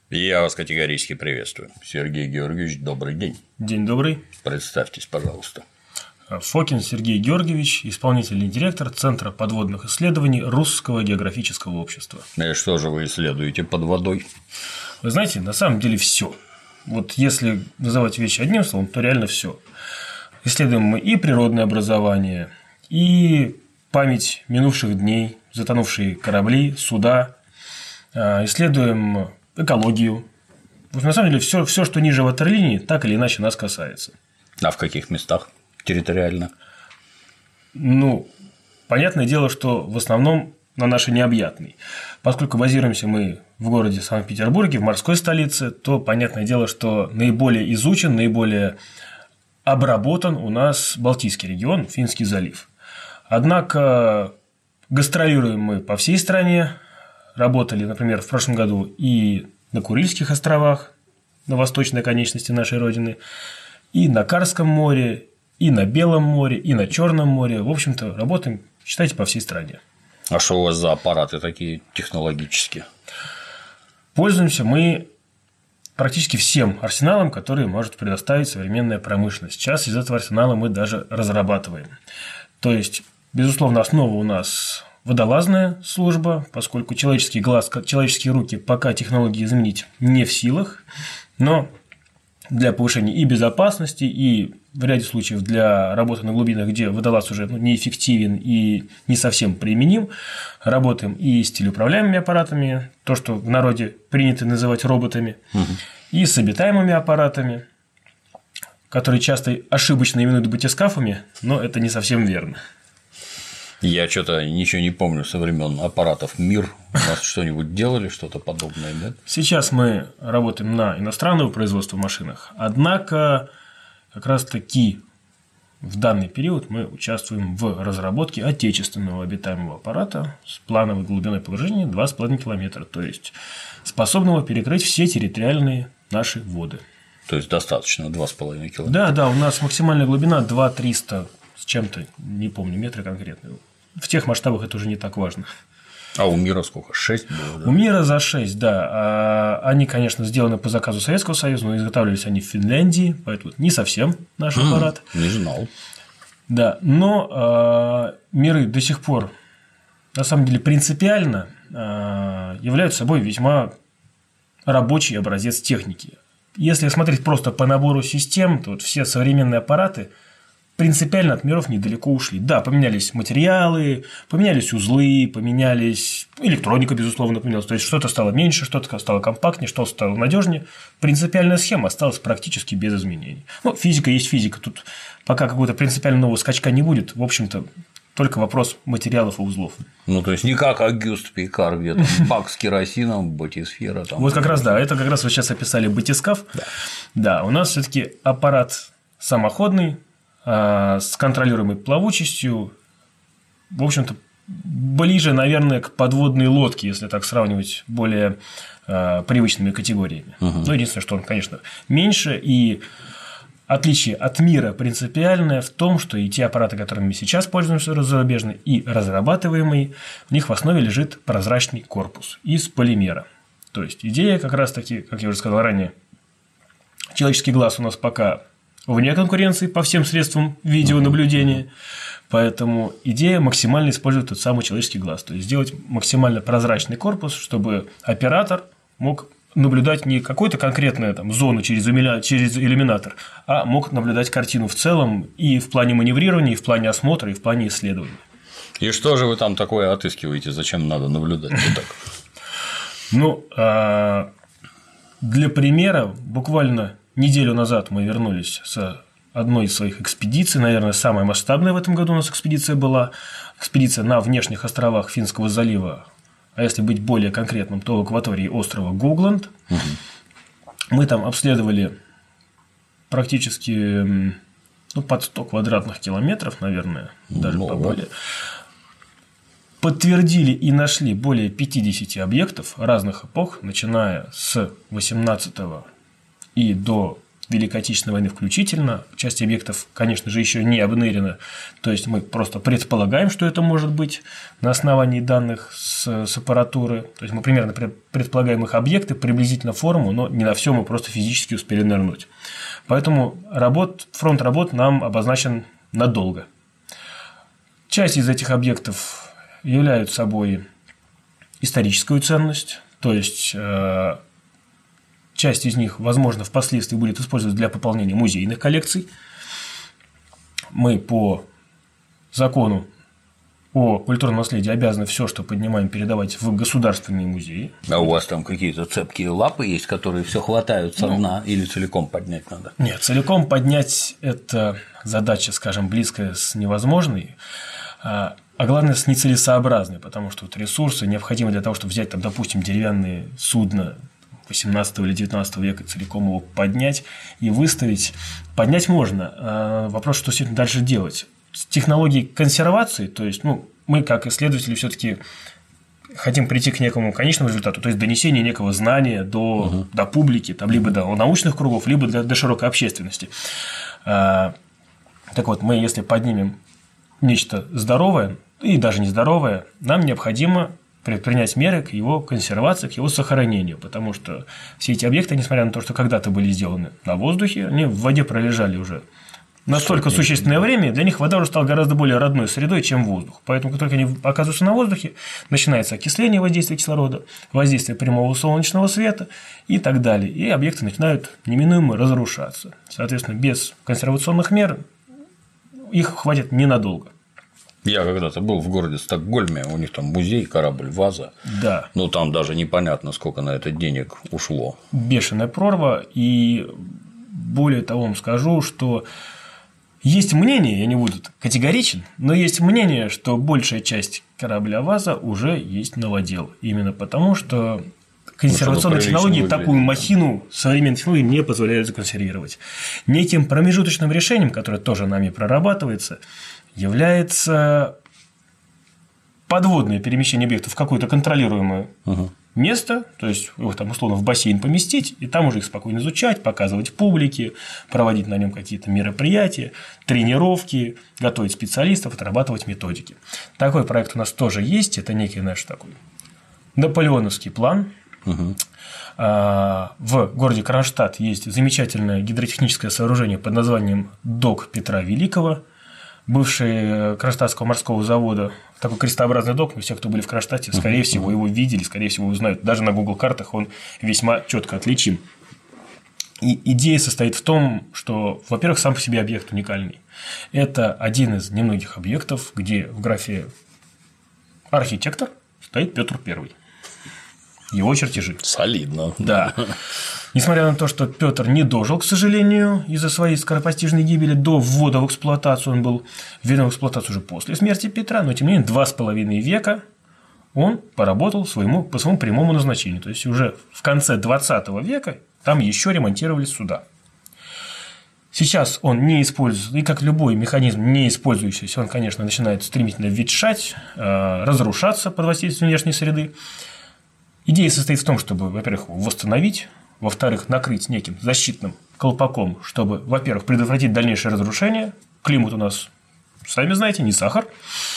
Я вас категорически приветствую. Сергей Георгиевич, добрый день. День добрый. Представьтесь, пожалуйста. Фокин Сергей Георгиевич, исполнительный директор Центра подводных исследований Русского географического общества. И что же вы исследуете под водой? Вы знаете, на самом деле все. Вот если называть вещи одним словом, то реально все. Исследуем мы и природное образование, и память минувших дней, затонувшие корабли, суда, исследуем экологию. На самом деле все, что ниже ватерлинии, так или иначе нас касается. А в каких местах территориально? Понятное дело, что в основном на нашей необъятной. Поскольку базируемся мы в городе Санкт-Петербурге, в морской столице, то понятное дело, что наиболее изучен, наиболее обработан у нас Балтийский регион, Финский залив. Однако гастролируем мы по всей стране, работали, например, в прошлом году и на Курильских островах, на восточной конечности нашей Родины, и на Карском море, и на Белом море, и на Черном море. В общем-то, работаем, считайте, по всей стране. А что у вас за аппараты такие технологические? Пользуемся мы практически всем арсеналом, который может предоставить современная промышленность. Сейчас из этого арсенала мы даже разрабатываем. То есть, безусловно, основа у нас водолазная служба, поскольку человеческий глаз, человеческие руки пока технологии заменить не в силах, но для повышения и безопасности, и в ряде случаев для работы на глубинах, где водолаз уже неэффективен и не совсем применим, работаем и с телеуправляемыми аппаратами, то, что в народе принято называть роботами, и с обитаемыми аппаратами, которые часто ошибочно именуют батискафами, но это не совсем верно. Я что-то ничего не помню со времен аппаратов МИР. У нас что-нибудь делали, что-то подобное, да? Сейчас мы работаем на иностранного производства машинах, однако как раз-таки в данный период мы участвуем в разработке отечественного обитаемого аппарата с плановой глубиной погружения 2,5 километра, то есть способного перекрыть все территориальные наши воды. То есть достаточно 2,5 километра? Да, у нас максимальная глубина 2,300 с чем-то, не помню, метры конкретно. В тех масштабах это уже не так важно. А у МИРа сколько? 6 было? Да? У МИРа за 6, да. Они, конечно, сделаны по заказу Советского Союза, но изготавливались они в Финляндии, поэтому не совсем наш аппарат. Не знал. Да, но МИРы до сих пор, на самом деле, принципиально являются собой весьма рабочий образец техники. Если смотреть просто по набору систем, то все современные аппараты принципиально от миров недалеко ушли. Да, поменялись материалы, поменялись узлы, поменялись электроника, безусловно, поменялась. То есть что-то стало меньше, что-то стало компактнее, что-то стало надежнее. Принципиальная схема осталась практически без изменений. Физика есть физика. Тут пока какого-то принципиально нового скачка не будет. В общем-то, только вопрос материалов и узлов. То есть не как Агюст Пикар, где там бак с керосином, батисфера. Там, вот как раз, да, это как раз вы сейчас описали батискаф. Да, у нас все-таки аппарат самоходный, с контролируемой плавучестью, в общем-то, ближе, наверное, к подводной лодке, если так сравнивать более привычными категориями. Единственное, что он, конечно, меньше, и отличие от мира принципиальное в том, что и те аппараты, которыми мы сейчас пользуемся зарубежные, и разрабатываемые, в них в основе лежит прозрачный корпус из полимера. То есть идея как раз-таки, как я уже сказал ранее, человеческий глаз у нас пока вне конкуренции по всем средствам видеонаблюдения, поэтому идея максимально использовать тот самый человеческий глаз, то есть сделать максимально прозрачный корпус, чтобы оператор мог наблюдать не какую-то конкретную зону через иллюминатор, а мог наблюдать картину в целом и в плане маневрирования, и в плане осмотра, и в плане исследования. И что же вы там такое отыскиваете? Зачем надо наблюдать вот так? Для примера, буквально неделю назад мы вернулись с одной из своих экспедиций, наверное, самая масштабная в этом году у нас экспедиция была. Экспедиция на внешних островах Финского залива, а если быть более конкретным, то в акватории острова Гогланд. Мы там обследовали практически под 100 квадратных километров, наверное, даже поболее. Подтвердили и нашли более 50 объектов разных эпох, начиная с 18 и до Великой Отечественной войны включительно. Часть объектов, конечно же, еще не обнырена. То есть мы просто предполагаем, что это может быть на основании данных с аппаратуры. То есть мы примерно предполагаем их объекты, приблизительно форму, но не на все мы просто физически успели нырнуть. Поэтому фронт работ нам обозначен надолго. Часть из этих объектов являют собой историческую ценность, то есть часть из них, возможно, впоследствии будет использоваться для пополнения музейных коллекций. Мы по закону о культурном наследии обязаны все, что поднимаем, передавать в государственные музеи. А у вас там какие-то цепкие лапы есть, которые все хватают со дна, или целиком поднять надо? Нет, целиком поднять – это задача, скажем, близкая с невозможной, а главное, с нецелесообразной, потому что вот ресурсы необходимы для того, чтобы взять, там, допустим, деревянные судна 18 или 19 века, целиком его поднять и выставить. Поднять можно, а вопрос, что с этим дальше делать. С технологией консервации, то есть, мы, как исследователи, все-таки хотим прийти к некому конечному результату, то есть донесение некого знания до публики, там, либо до научных кругов, либо до широкой общественности. Так вот, мы, если поднимем нечто здоровое и даже нездоровое, нам необходимо предпринять меры к его консервации, к его сохранению, потому что все эти объекты, несмотря на то, что когда-то были сделаны на воздухе, они в воде пролежали уже настолько существенное время, для них вода уже стала гораздо более родной средой, чем воздух. Поэтому, как только они оказываются на воздухе, начинается окисление воздействия кислорода, воздействие прямого солнечного света и так далее. И объекты начинают неминуемо разрушаться. Соответственно, без консервационных мер их хватит ненадолго. Я когда-то был в городе Стокгольме, у них там музей, корабль «Ваза». Да. Но там даже непонятно, сколько на это денег ушло. Бешеная прорва. И более того, вам скажу, что есть мнение, я не буду категоричен, но есть мнение, что большая часть корабля «Ваза» уже есть новодел. Именно потому, что консервационные технологии такую махину современной технологии не позволяют законсервировать. Неким промежуточным решением, которое тоже нами прорабатывается, является подводное перемещение объектов в какое-то контролируемое место, то есть его там условно в бассейн поместить, и там уже их спокойно изучать, показывать публике, проводить на нем какие-то мероприятия, тренировки, готовить специалистов, отрабатывать методики. Такой проект у нас тоже есть, это некий наш такой наполеоновский план. В городе Кронштадт есть замечательное гидротехническое сооружение под названием док Петра Великого, бывший Кронштадтского морского завода, такой крестообразный док, но все, кто были в Кронштадте, скорее всего, его видели, скорее всего, узнают. Даже на Google картах он весьма четко отличим. И идея состоит в том, что, во-первых, сам по себе объект уникальный. Это один из немногих объектов, где в графе «архитектор» стоит Петр I. Его чертежи. Солидно. Да. Несмотря на то, что Петр не дожил, к сожалению, из-за своей скоропостижной гибели до ввода в эксплуатацию, он был введен в эксплуатацию уже после смерти Петра, но тем не менее 2,5 века он поработал по своему прямому назначению. То есть уже в конце 20 века там еще ремонтировались суда. Сейчас он не используется, и как любой механизм не использующийся, он, конечно, начинает стремительно ветшать, разрушаться под воздействием внешней среды. Идея состоит в том, чтобы, во-первых, его восстановить, во-вторых, накрыть неким защитным колпаком, чтобы, во-первых, предотвратить дальнейшее разрушение. Климат у нас, сами знаете, не сахар.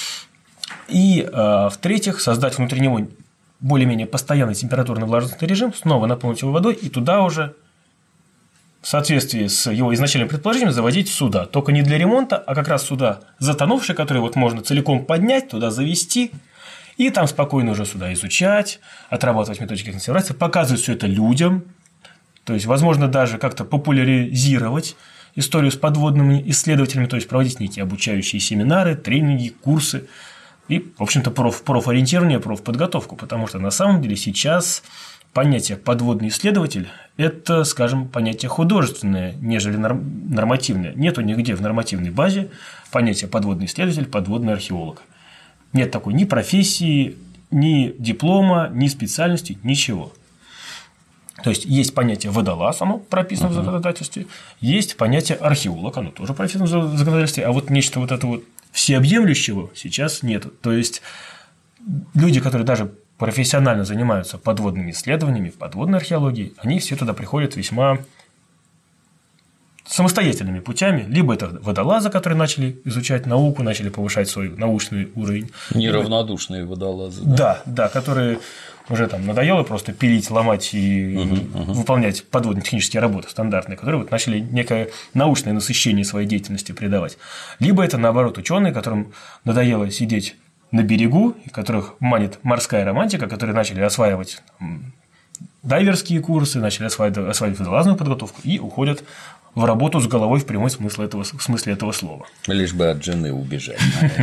И, в-третьих, создать внутри него более-менее постоянный температурно-влажностный режим, снова наполнить его водой и туда уже, в соответствии с его изначальным предположением, заводить суда. Только не для ремонта, а как раз суда затонувшие, которые вот можно целиком поднять, туда завести. И там спокойно уже сюда изучать, отрабатывать методики консервации, показывать все это людям, то есть, возможно, даже как-то популяризировать историю с подводными исследователями, то есть, проводить некие обучающие семинары, тренинги, курсы и, в общем-то, профориентирование, профподготовку, потому что на самом деле сейчас понятие «подводный исследователь» – это, скажем, понятие художественное, нежели нормативное. Нету нигде в нормативной базе понятия «подводный исследователь», «подводный археолог». Нет такой ни профессии, ни диплома, ни специальности, ничего. То есть, есть понятие водолаз, оно прописано в законодательстве, есть понятие археолог, оно тоже прописано в законодательстве, а вот нечто вот это вот всеобъемлющего сейчас нет. То есть, люди, которые даже профессионально занимаются подводными исследованиями, подводной археологией, они все туда приходят весьма самостоятельными путями. Либо это водолазы, которые начали изучать науку, начали повышать свой научный уровень. Неравнодушные водолазы. Да, которые уже там надоело просто пилить, ломать и выполнять подводно-технические работы стандартные, которые вот начали некое научное насыщение своей деятельности придавать. Либо это, наоборот, ученые, которым надоело сидеть на берегу, которых манит морская романтика, которые начали осваивать дайверские курсы, начали осваивать водолазную подготовку и уходят в работу с головой в прямом смысле этого слова. Лишь бы от жены убежать.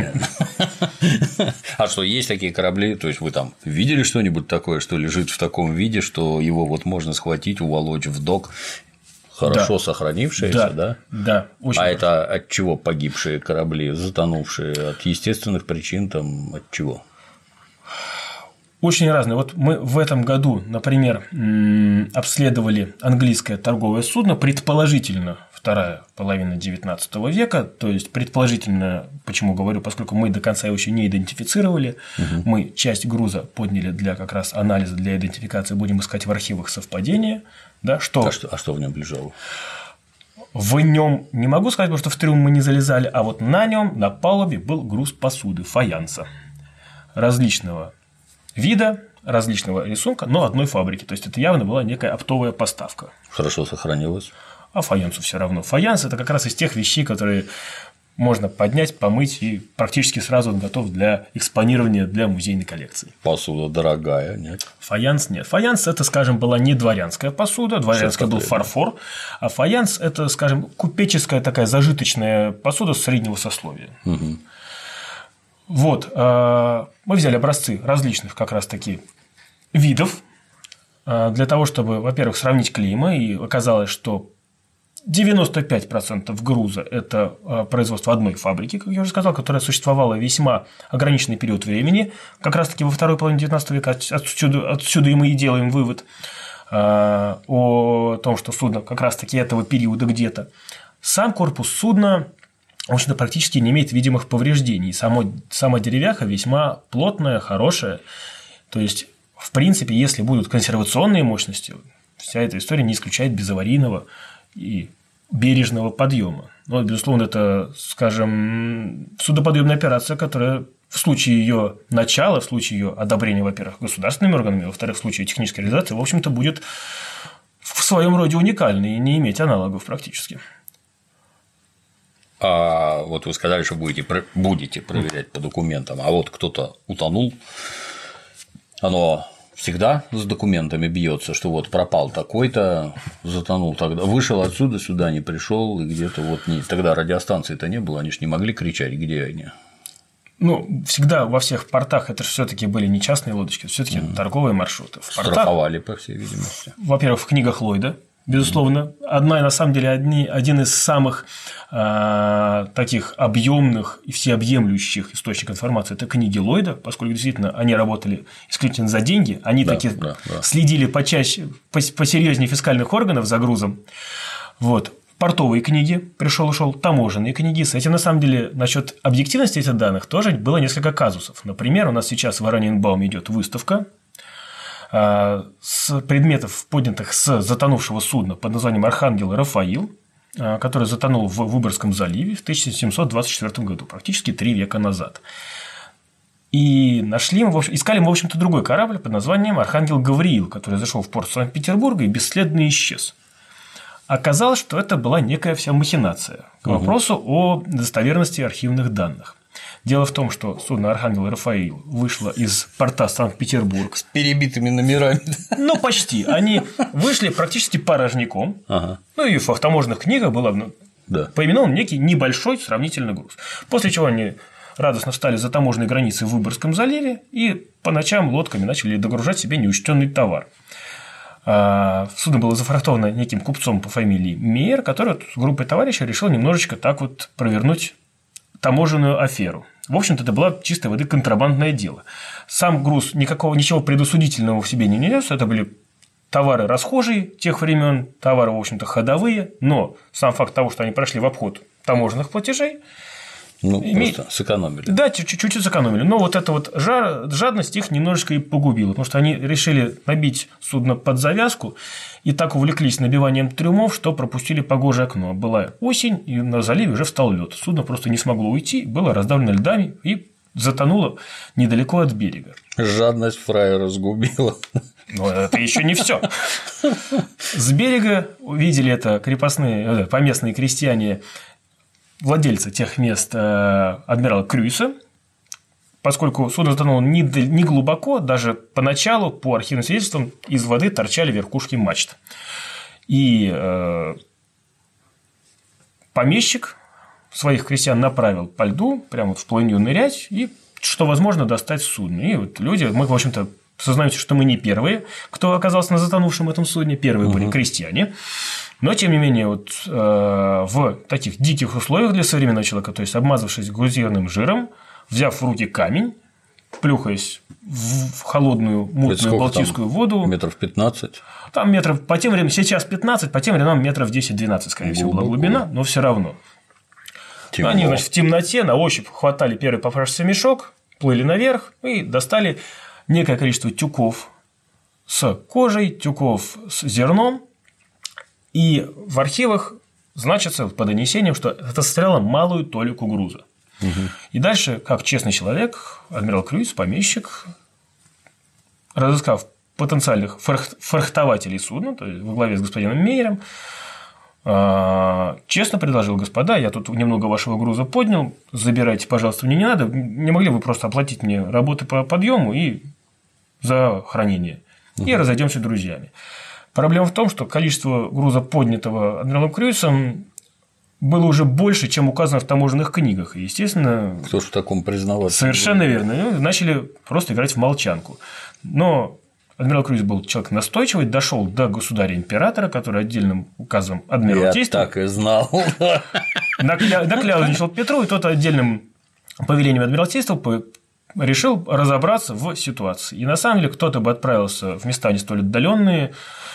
А что, есть такие корабли? То есть вы там видели что-нибудь такое, что лежит в таком виде, что его вот можно схватить, уволочь в док, хорошо сохранившиеся, да? Да, очень. А это от чего погибшие корабли, затонувшие? От естественных причин, там, от чего? Очень разные. Вот мы в этом году, например, обследовали английское торговое судно, предположительно вторая половина XIX века, то есть предположительно, почему говорю, поскольку мы до конца его еще не идентифицировали, мы часть груза подняли для как раз анализа, для идентификации, будем искать в архивах совпадения. Да, что в нем лежало? В нем не могу сказать, потому что в трюм мы не залезали, а вот на нем на палубе был груз посуды, фаянса различного вида, различного рисунка, но одной фабрики. То есть это явно была некая оптовая поставка. Хорошо сохранилось. А фаянсу все равно. Фаянс – это как раз из тех вещей, которые можно поднять, помыть, и практически сразу он готов для экспонирования для музейной коллекции. Посуда дорогая, нет? Фаянс нет. Фаянс – это, скажем, была не дворянская посуда, дворянская был фарфор, а фаянс – это, скажем, купеческая такая зажиточная посуда среднего сословия. Вот, мы взяли образцы различных как раз-таки видов для того, чтобы, во-первых, сравнить клейма, и оказалось, что 95% груза – это производство одной фабрики, как я уже сказал, которая существовала весьма ограниченный период времени, как раз-таки во второй половине XIX века. Отсюда и мы и делаем вывод о том, что судно как раз-таки этого периода где-то. Сам корпус судна, в общем-то, практически не имеет видимых повреждений. Сама деревяха весьма плотная, хорошая. То есть, в принципе, если будут консервационные мощности, вся эта история не исключает безаварийного и бережного подъема. Но, безусловно, это, скажем, судоподъемная операция, которая в случае ее начала, в случае ее одобрения, во-первых, государственными органами, во-вторых, в случае технической реализации, в общем-то, будет в своем роде уникальной и не иметь аналогов практически. А вот вы сказали, что будете проверять по документам, а вот кто-то утонул, оно всегда с документами бьется, что вот пропал такой-то, затонул тогда, вышел отсюда, сюда не пришел, и где-то вот не. Тогда радиостанции-то не было, они же не могли кричать, где они. Ну, всегда во всех портах это же все-таки были не частные лодочки, все-таки торговые маршруты. В портах, страховали, по всей видимости. Во-первых, в книгах Ллойда, безусловно, на самом деле, один из самых таких объемных и всеобъемлющих источников информации – это книги Ллойда, поскольку действительно они работали исключительно за деньги, они следили почаще, посерьезнее фискальных органов за грузом. Вот. Портовые книги, пришел-ушел, таможенные книги. С этим, на самом деле, насчет объективности этих данных тоже было несколько казусов. Например, у нас сейчас в Ораниенбауме идет выставка с предметов, поднятых с затонувшего судна под названием «Архангел и Рафаил», который затонул в Выборгском заливе в 1724 году, практически 3 века назад. И искали мы, в общем-то, другой корабль под названием «Архангел Гавриил», который зашел в порт Санкт-Петербурга и бесследно исчез. Оказалось, что это была некая вся махинация к вопросу о достоверности архивных данных. Дело в том, что судно «Архангел и Рафаил» вышло из порта Санкт-Петербург. С перебитыми номерами. Ну, почти. Они вышли практически порожняком. Ну, и в таможенных книгах было поименован некий небольшой сравнительный груз. После чего они радостно встали за таможенной границей в Выборгском заливе и по ночам лодками начали догружать себе неучтенный товар. Судно было зафрахтовано неким купцом по фамилии Мейер, который с группой товарищей решил немножечко так вот провернуть таможенную аферу. В общем-то, это было чистой воды контрабандное дело. Сам груз ничего предосудительного в себе не нес. Это были товары расхожие тех времен, товары, в общем-то, ходовые. Но сам факт того, что они прошли в обход таможенных платежей, Ну, просто сэкономили. Да, чуть-чуть сэкономили. Но вот эта вот жадность их немножечко и погубила, потому что они решили набить судно под завязку и так увлеклись набиванием трюмов, что пропустили погожее окно. Была осень, и на заливе уже встал лед. Судно просто не смогло уйти, было раздавлено льдами и затонуло недалеко от берега. Жадность фраера сгубила. Но это еще не все. С берега увидели это поместные крестьяне, владельца тех мест адмирала Крюйса, поскольку судно затонуло не глубоко, даже поначалу, по архивным свидетельствам, из воды торчали верхушки мачт. И помещик своих крестьян направил по льду, прямо в плынью нырять, и, что возможно, достать судно. И вот люди, мы, в общем-то, сознаемся, что мы не первые, кто оказался на затонувшем этом судне, первые были крестьяне. Но, тем не менее, вот, в таких диких условиях для современного человека, то есть обмазавшись глазирным жиром, взяв в руки камень, плюхаясь в холодную, мутную балтийскую воду. Метров 15? Там метров, по тем временам, сейчас 15, по тем временам метров 10-12, скорее всего, была глубина, но все равно. Темно. Они, значит, в темноте на ощупь хватали первый попавшийся мешок, плыли наверх и достали некое количество тюков с кожей, тюков с зерном. И в архивах значится по донесениям, что это составляло малую толику груза. И дальше, как честный человек, адмирал Крюйс, помещик, разыскав потенциальных фрахтователей судна, то есть во главе с господином Мейером, честно предложил: господа, я тут немного вашего груза поднял, забирайте, пожалуйста, мне не надо, не могли бы просто оплатить мне работы по подъему и за хранение, и разойдемся друзьями. Проблема в том, что количество груза, поднятого адмиралом Крюйсом, было уже больше, чем указано в таможенных книгах. И, естественно… Кто ж в таком признаваться? Совершенно верно. Начали просто играть в молчанку. Но адмирал Крюйс был человек настойчивый, дошел до государя-императора, который отдельным указом Адмиралтейства… Я так и знал. Наклявничал Петру, и тот отдельным повелением Адмиралтейства решил разобраться в ситуации. И, на самом деле, кто-то бы отправился в места не столь отдаленные.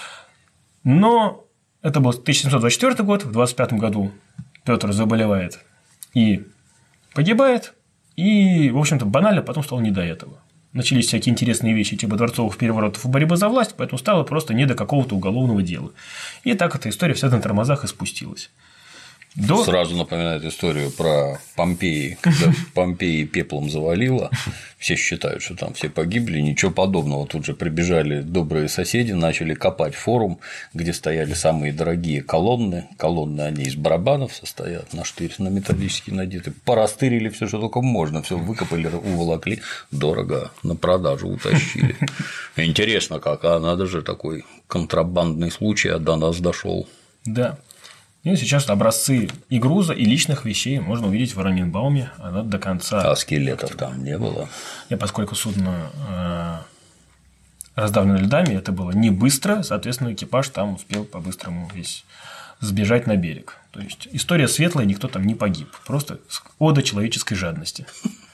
Но это был 1724 год, в 25 году Петр заболевает и погибает, и, в общем-то, банально потом стало не до этого. Начались всякие интересные вещи типа дворцовых переворотов и борьбы за власть, поэтому стало просто не до какого-то уголовного дела. И так эта история вся на тормозах и спустилась. Сразу напоминает историю про Помпеи, когда Помпеи пеплом завалило, все считают, что там все погибли, ничего подобного. Тут же прибежали добрые соседи, начали копать форум, где стояли самые дорогие колонны. Колонны они из барабанов состоят, на штырь, на металлический надеты. Порастырили все, что только можно, все выкопали, уволокли, дорого на продажу утащили. Интересно как, надо же, такой контрабандный случай до нас дошел. Да. И сейчас образцы и груза, и личных вещей можно увидеть в Ораниенбауме до конца. А скелетов там не было? Поскольку судно раздавлено льдами, это было не быстро, соответственно, экипаж там успел по-быстрому весь сбежать на берег. То есть история светлая, никто там не погиб. Просто ода человеческой жадности.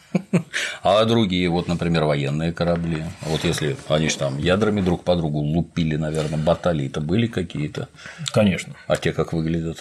А другие, вот, например, военные корабли, вот если они же там ядрами друг по другу лупили, наверное, баталии-то были какие-то? Конечно. А те как выглядят?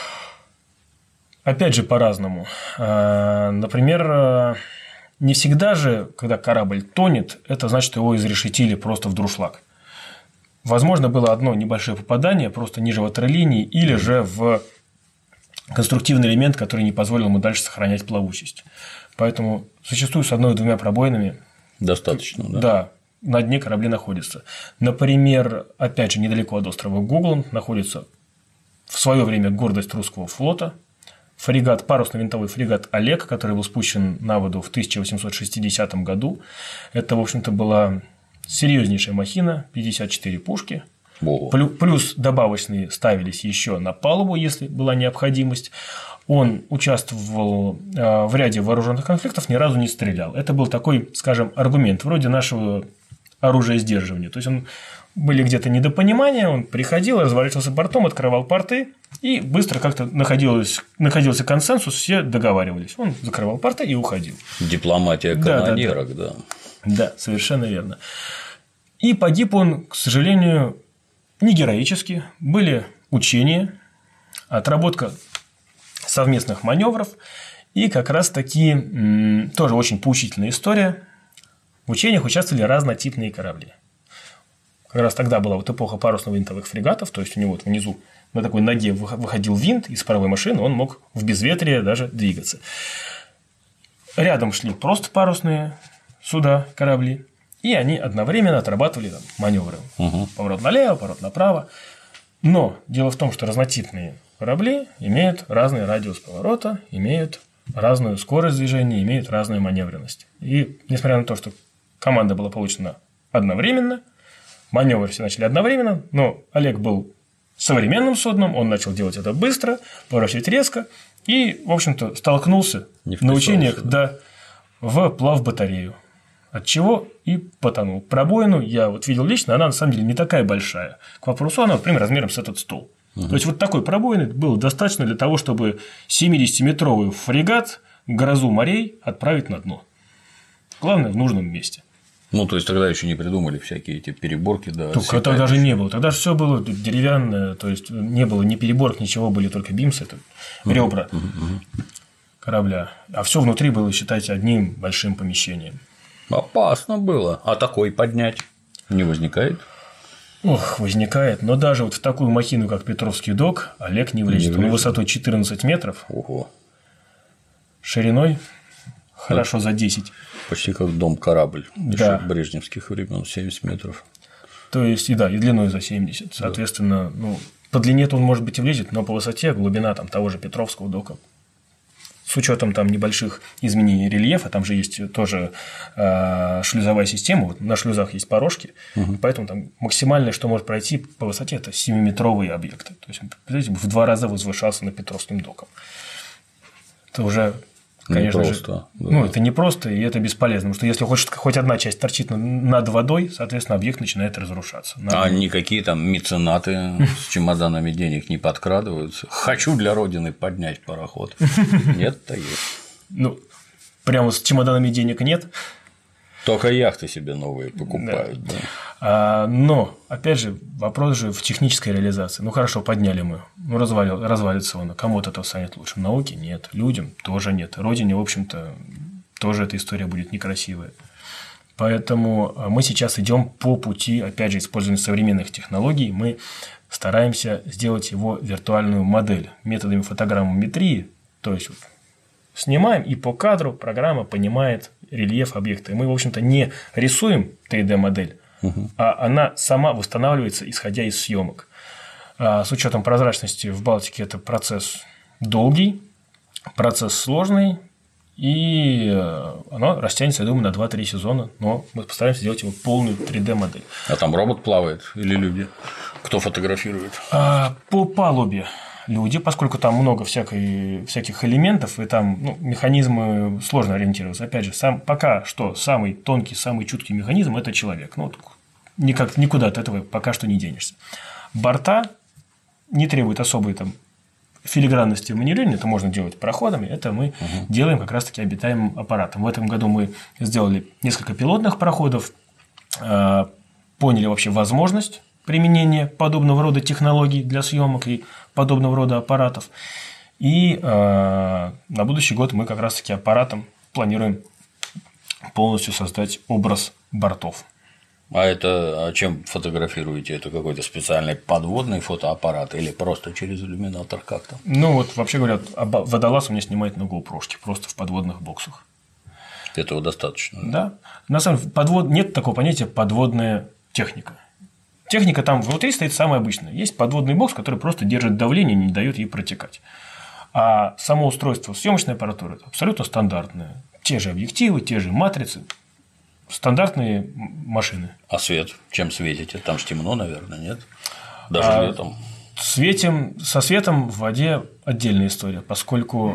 Опять же, по-разному. Например, не всегда же, когда корабль тонет, это значит, что его изрешетили просто в дуршлаг. Возможно, было одно небольшое попадание просто ниже ватерлинии или же в конструктивный элемент, который не позволил ему дальше сохранять плавучесть. Поэтому зачастую с одной-двумя пробоинами достаточно, да? Да, на дне корабли находятся. Например, опять же, недалеко от острова Гогланд находится в свое время гордость русского флота, фрегат, парусно-винтовой фрегат «Олег», который был спущен на воду в 1860 году. Это, в общем-то, была серьезнейшая махина, 54 пушки. Плюс добавочные ставились еще на палубу, если была необходимость. Он участвовал в ряде вооруженных конфликтов, ни разу не стрелял. Это был такой, скажем, аргумент, вроде нашего оружия сдерживания. То есть, были где-то недопонимания, он приходил, разворачивался бортом, открывал порты, и быстро как-то находился консенсус, все договаривались. Он закрывал порты и уходил. Дипломатия канонерок, да. Да, совершенно верно. И погиб он, к сожалению, не героически. Были учения, отработка совместных маневров, И как раз-таки тоже очень поучительная история. В учениях участвовали разнотипные корабли. Как раз тогда была вот эпоха парусно-винтовых фрегатов, то есть у него вот внизу на такой ноге выходил винт из паровой машины, он мог в безветрие даже двигаться. Рядом шли просто парусные суда, корабли, и они одновременно отрабатывали там маневры. Поворот налево, поворот направо. Но дело в том, что разнотипные корабли имеют разный радиус поворота, имеют разную скорость движения, имеют разную маневренность. И несмотря на то, что команда была получена одновременно, маневры все начали одновременно, но Олег был современным судном, он начал делать это быстро, поворачивать резко, и, в общем-то, столкнулся на учениях в плавбатарею, от чего и потонул. Пробоину я вот видел лично, она на самом деле не такая большая. К вопросу, она, например, размером с этот стол. То есть, вот такой пробоины было достаточно для того, чтобы 70-метровый фрегат грозу морей отправить на дно. Главное, в нужном месте. Ну, то есть, тогда еще не придумали всякие эти переборки. Да, тогда даже не было. Тогда все было деревянное, то есть, не было ни переборок, ничего, были только бимсы, это ребра корабля. А все внутри было, считайте, одним большим помещением. Опасно было. А такой поднять не возникает? Ох, возникает. Но даже вот в такую махину, как Петровский док, Олег не влезет. Он высотой 14 метров. Ого. Шириной хорошо за 10. Почти как дом-корабль. Да. Еще брежневских времен 70 метров. То есть, и длиной за 70. Соответственно, по длине-то он, может быть, и влезет, но по высоте глубина там того же Петровского дока. С учетом там небольших изменений рельефа, там же есть тоже шлюзовая система, вот на шлюзах есть порожки, поэтому там максимальное, что может пройти по высоте, это 7-метровые объекты. То есть, представляете, в 2 раза возвышался над Петровским доком. Это уже, конечно же, это непросто, и это бесполезно, потому что если хоть одна часть торчит над водой, соответственно, объект начинает разрушаться. Никакие там меценаты с чемоданами денег не подкрадываются. Хочу для Родины поднять пароход. Нет-то есть. Прямо с чемоданами денег нет. Только яхты себе новые покупают. Но, опять же, вопрос же в технической реализации. Хорошо, подняли мы. Развалится он. Кому от этого станет лучше? Науке нет. Людям тоже нет. Родине, в общем-то, тоже эта история будет некрасивая. Поэтому мы сейчас идем по пути, опять же, использования современных технологий. Мы стараемся сделать его виртуальную модель методами фотограммометрии. То есть, снимаем, и по кадру программа понимает рельеф объекта. И мы, в общем-то, не рисуем 3D-модель, а она сама восстанавливается, исходя из съемок. С учетом прозрачности в Балтике это процесс долгий, процесс сложный, и оно растянется, я думаю, на 2-3 сезона, но мы постараемся сделать его полную 3D-модель. А там робот плавает или люди? Кто фотографирует? По палубе люди, поскольку там много всяких элементов, и там механизмы сложно ориентироваться. Опять же, пока что самый тонкий, самый чуткий механизм – это человек. Никуда от этого пока что не денешься. Борта не требуют особой филигранности в маневрировании, это можно делать проходами, это мы делаем как раз-таки обитаемым аппаратом. В этом году мы сделали несколько пилотных проходов, поняли вообще возможность применения подобного рода технологий для съемок и подобного рода аппаратов. И на будущий год мы как раз-таки аппаратом планируем полностью создать образ бортов. А чем фотографируете? Это какой-то специальный подводный фотоаппарат или просто через иллюминатор как-то? Вообще говорят, водолаз у меня снимает на GoPro-шке, просто в подводных боксах. Этого достаточно? Да. На самом деле, нет такого понятия подводная техника. Техника там внутри стоит самая обычная. Есть подводный бокс, который просто держит давление и не дает ей протекать. А само устройство съемочной аппаратуры абсолютно стандартное. Те же объективы, те же матрицы. Стандартные машины. А свет? Чем светите? Там же темно, наверное, нет? Даже летом. Со светом в воде отдельная история, поскольку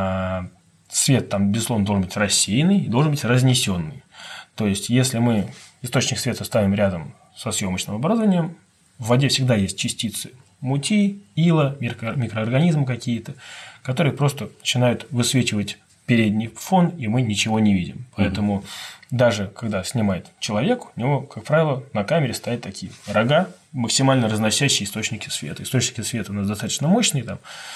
свет там, безусловно, должен быть рассеянный и должен быть разнесенный. То есть, если мы источник света ставим рядом со съемочным оборудованием, в воде всегда есть частицы мути, ила, микроорганизмы какие-то, которые просто начинают высвечивать передний фон, и мы ничего не видим. Поэтому даже когда снимает человек, у него, как правило, на камере стоят такие рога, максимально разносящие источники света. Источники света у нас достаточно мощные, там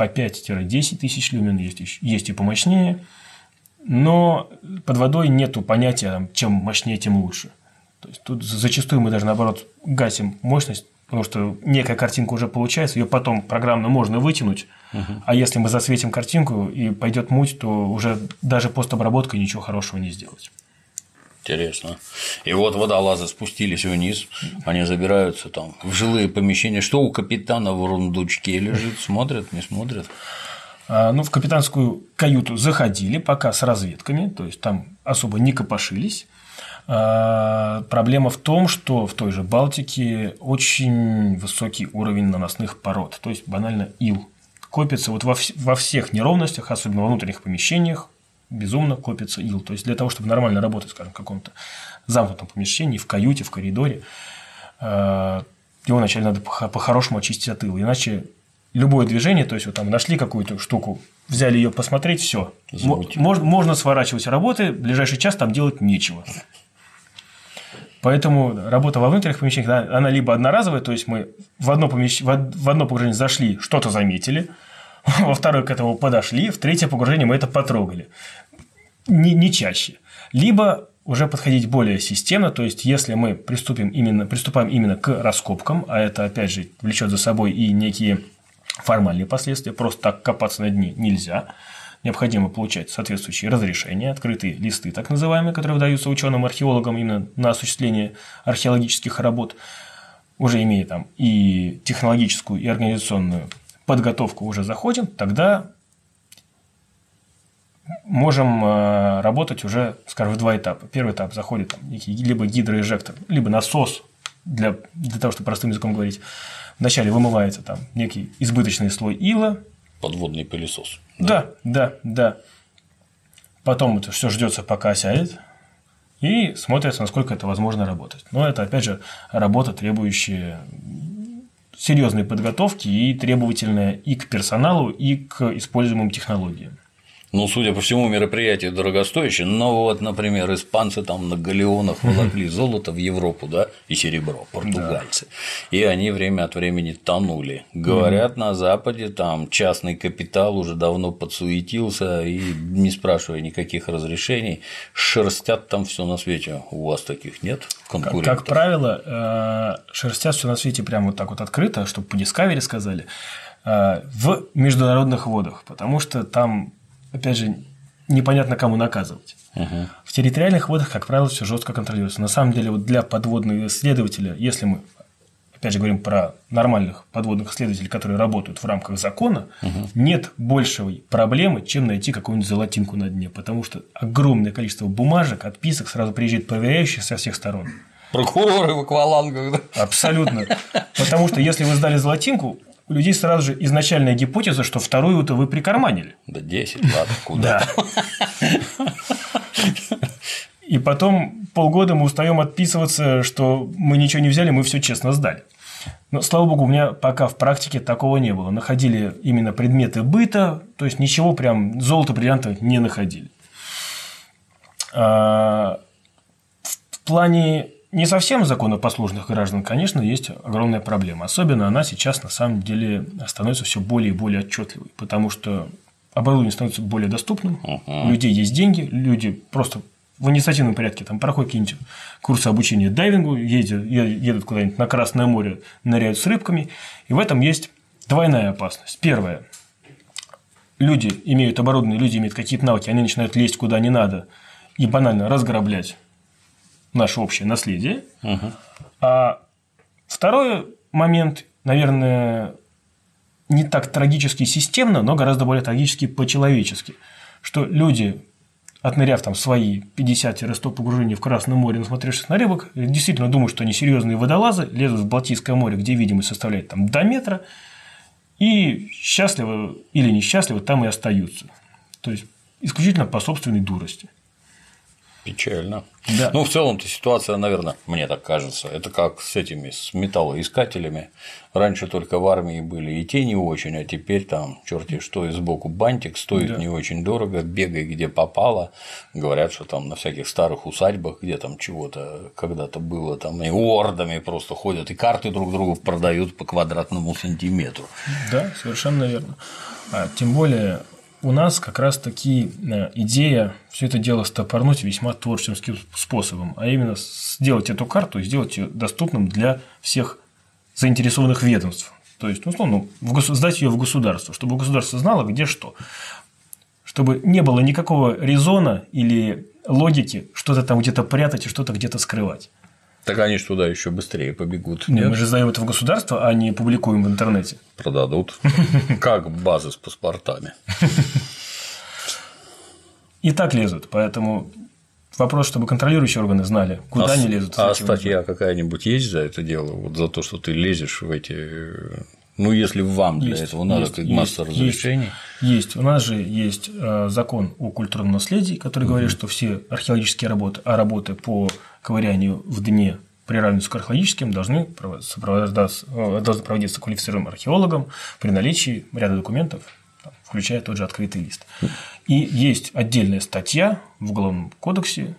по 5-10 тысяч люмен, есть и помощнее. Но под водой нету понятия, чем мощнее, тем лучше. То есть тут зачастую мы даже наоборот гасим мощность, потому что некая картинка уже получается, ее потом программно можно вытянуть. А если мы засветим картинку и пойдет муть, то уже даже постобработкой ничего хорошего не сделать. Интересно. И вот водолазы спустились вниз, они забираются там в жилые помещения. Что у капитана в рундучке лежит? Смотрят, не смотрят? В капитанскую каюту заходили пока с разведками, то есть там особо не копошились. Проблема в том, что в той же Балтике очень высокий уровень наносных пород, то есть банально ил. Копится вот во всех неровностях, особенно во внутренних помещениях, безумно копится ил. То есть для того, чтобы нормально работать, скажем, в каком-то замкнутом помещении, в каюте, в коридоре, его вначале надо по-хорошему очистить от ила, иначе любое движение, то есть вот там нашли какую-то штуку, взяли ее посмотреть, все, можно сворачивать работы, в ближайший час там делать нечего. Поэтому работа во внутренних помещениях, она либо одноразовая, то есть мы в одно погружение зашли, что-то заметили, во второе к этому подошли, в третье погружение мы это потрогали. Не чаще. Либо уже подходить более системно, то есть если мы приступаем именно к раскопкам, а это опять же влечет за собой и некие формальные последствия, просто так копаться на дне нельзя. Необходимо получать соответствующие разрешения, открытые листы, так называемые, которые выдаются ученым-археологам именно на осуществление археологических работ, уже имея там и технологическую, и организационную подготовку, уже заходим, тогда можем работать уже, скажем, в два этапа. Первый этап заходит там, некий либо гидроэжектор, либо насос, для того, чтобы простым языком говорить. Вначале вымывается там некий избыточный слой ила. Подводный пылесос. Да. Потом это все ждется, пока осядет, и смотрится, насколько это возможно работать. Но это, опять же, работа, требующая серьезной подготовки и требовательная и к персоналу, и к используемым технологиям. Ну, судя по всему, мероприятие дорогостоящее, но вот, например, испанцы там на галеонах волокли золото в Европу, да, и серебро, португальцы, и они время от времени тонули. Говорят, на Западе там частный капитал уже давно подсуетился и, не спрашивая никаких разрешений, шерстят там все на свете. У вас таких нет конкурентов? Как правило, шерстят все на свете прямо вот так вот открыто, чтобы по Discovery сказали, в международных водах, потому что там, опять же, непонятно, кому наказывать. В территориальных водах, как правило, все жестко контролируется. На самом деле, вот для подводного исследователя, если мы, опять же, говорим про нормальных подводных исследователей, которые работают в рамках закона, нет большей проблемы, чем найти какую-нибудь золотинку на дне, потому что огромное количество бумажек, отписок, сразу приезжает проверяющих со всех сторон. Прокуроры в аквалангах, да? Абсолютно. Потому что если вы сдали золотинку, у людей сразу же изначальная гипотеза, что вторую-то вы прикарманили. Да 10, ладно, куда? И потом полгода мы устаем отписываться, что мы ничего не взяли, мы все честно сдали. Но, слава богу, у меня пока в практике такого не было. Находили именно предметы быта, то есть ничего прям золото, бриллианты не находили. В плане не совсем законопослушных граждан, конечно, есть огромная проблема. Особенно она сейчас, на самом деле, становится все более и более отчетливой, потому что оборудование становится более доступным, у людей есть деньги, люди просто в инициативном порядке там проходят какие-нибудь курсы обучения дайвингу, едут куда-нибудь на Красное море, ныряют с рыбками, и в этом есть двойная опасность. Первое. Люди имеют оборудование, люди имеют какие-то навыки, они начинают лезть куда не надо и банально разграблять наше общее наследие. А второй момент, наверное, не так трагически системно, но гораздо более трагически по-человечески, что люди, отныряв там свои 50-100 погружений в Красное море, насмотревшись на рыбок, действительно думают, что они серьезные водолазы, лезут в Балтийское море, где видимость составляет там до метра, и счастливы или несчастливы там и остаются. То есть исключительно по собственной дурости. Печально. Да. Ну, в целом-то ситуация, наверное, мне так кажется, это как с с металлоискателями. Раньше только в армии были и те не очень, а теперь там черти что, и сбоку бантик, стоит не очень дорого, бегай где попало. Говорят, что там на всяких старых усадьбах, где там чего-то когда-то было, там и ордами просто ходят, и карты друг другу продают по квадратному сантиметру. Да, совершенно верно. Тем более у нас как раз-таки идея все это дело стопорнуть весьма творческим способом, а именно сделать эту карту и сделать ее доступным для всех заинтересованных ведомств. То есть, условно, сдать ее в государство, чтобы государство знало, где что. Чтобы не было никакого резона или логики что-то там где-то прятать и что-то где-то скрывать. Так они ж туда еще быстрее побегут. Нет, мы же сдаем это в государство, а не публикуем в интернете. Продадут. Как базы с паспортами. И так лезут. Поэтому вопрос, чтобы контролирующие органы знали, куда они лезут. А статья какая-нибудь есть за это дело? Вот за то, что ты лезешь в эти. Ну, если вам для этого надо как масса разрешений. Есть. У нас же есть закон о культурном наследии, который говорит, что все археологические работы, работы по ковырянию в дне, приравниваются к археологическим, должны проводиться квалифицированным археологом при наличии ряда документов, включая тот же открытый лист. И есть отдельная статья в Уголовном кодексе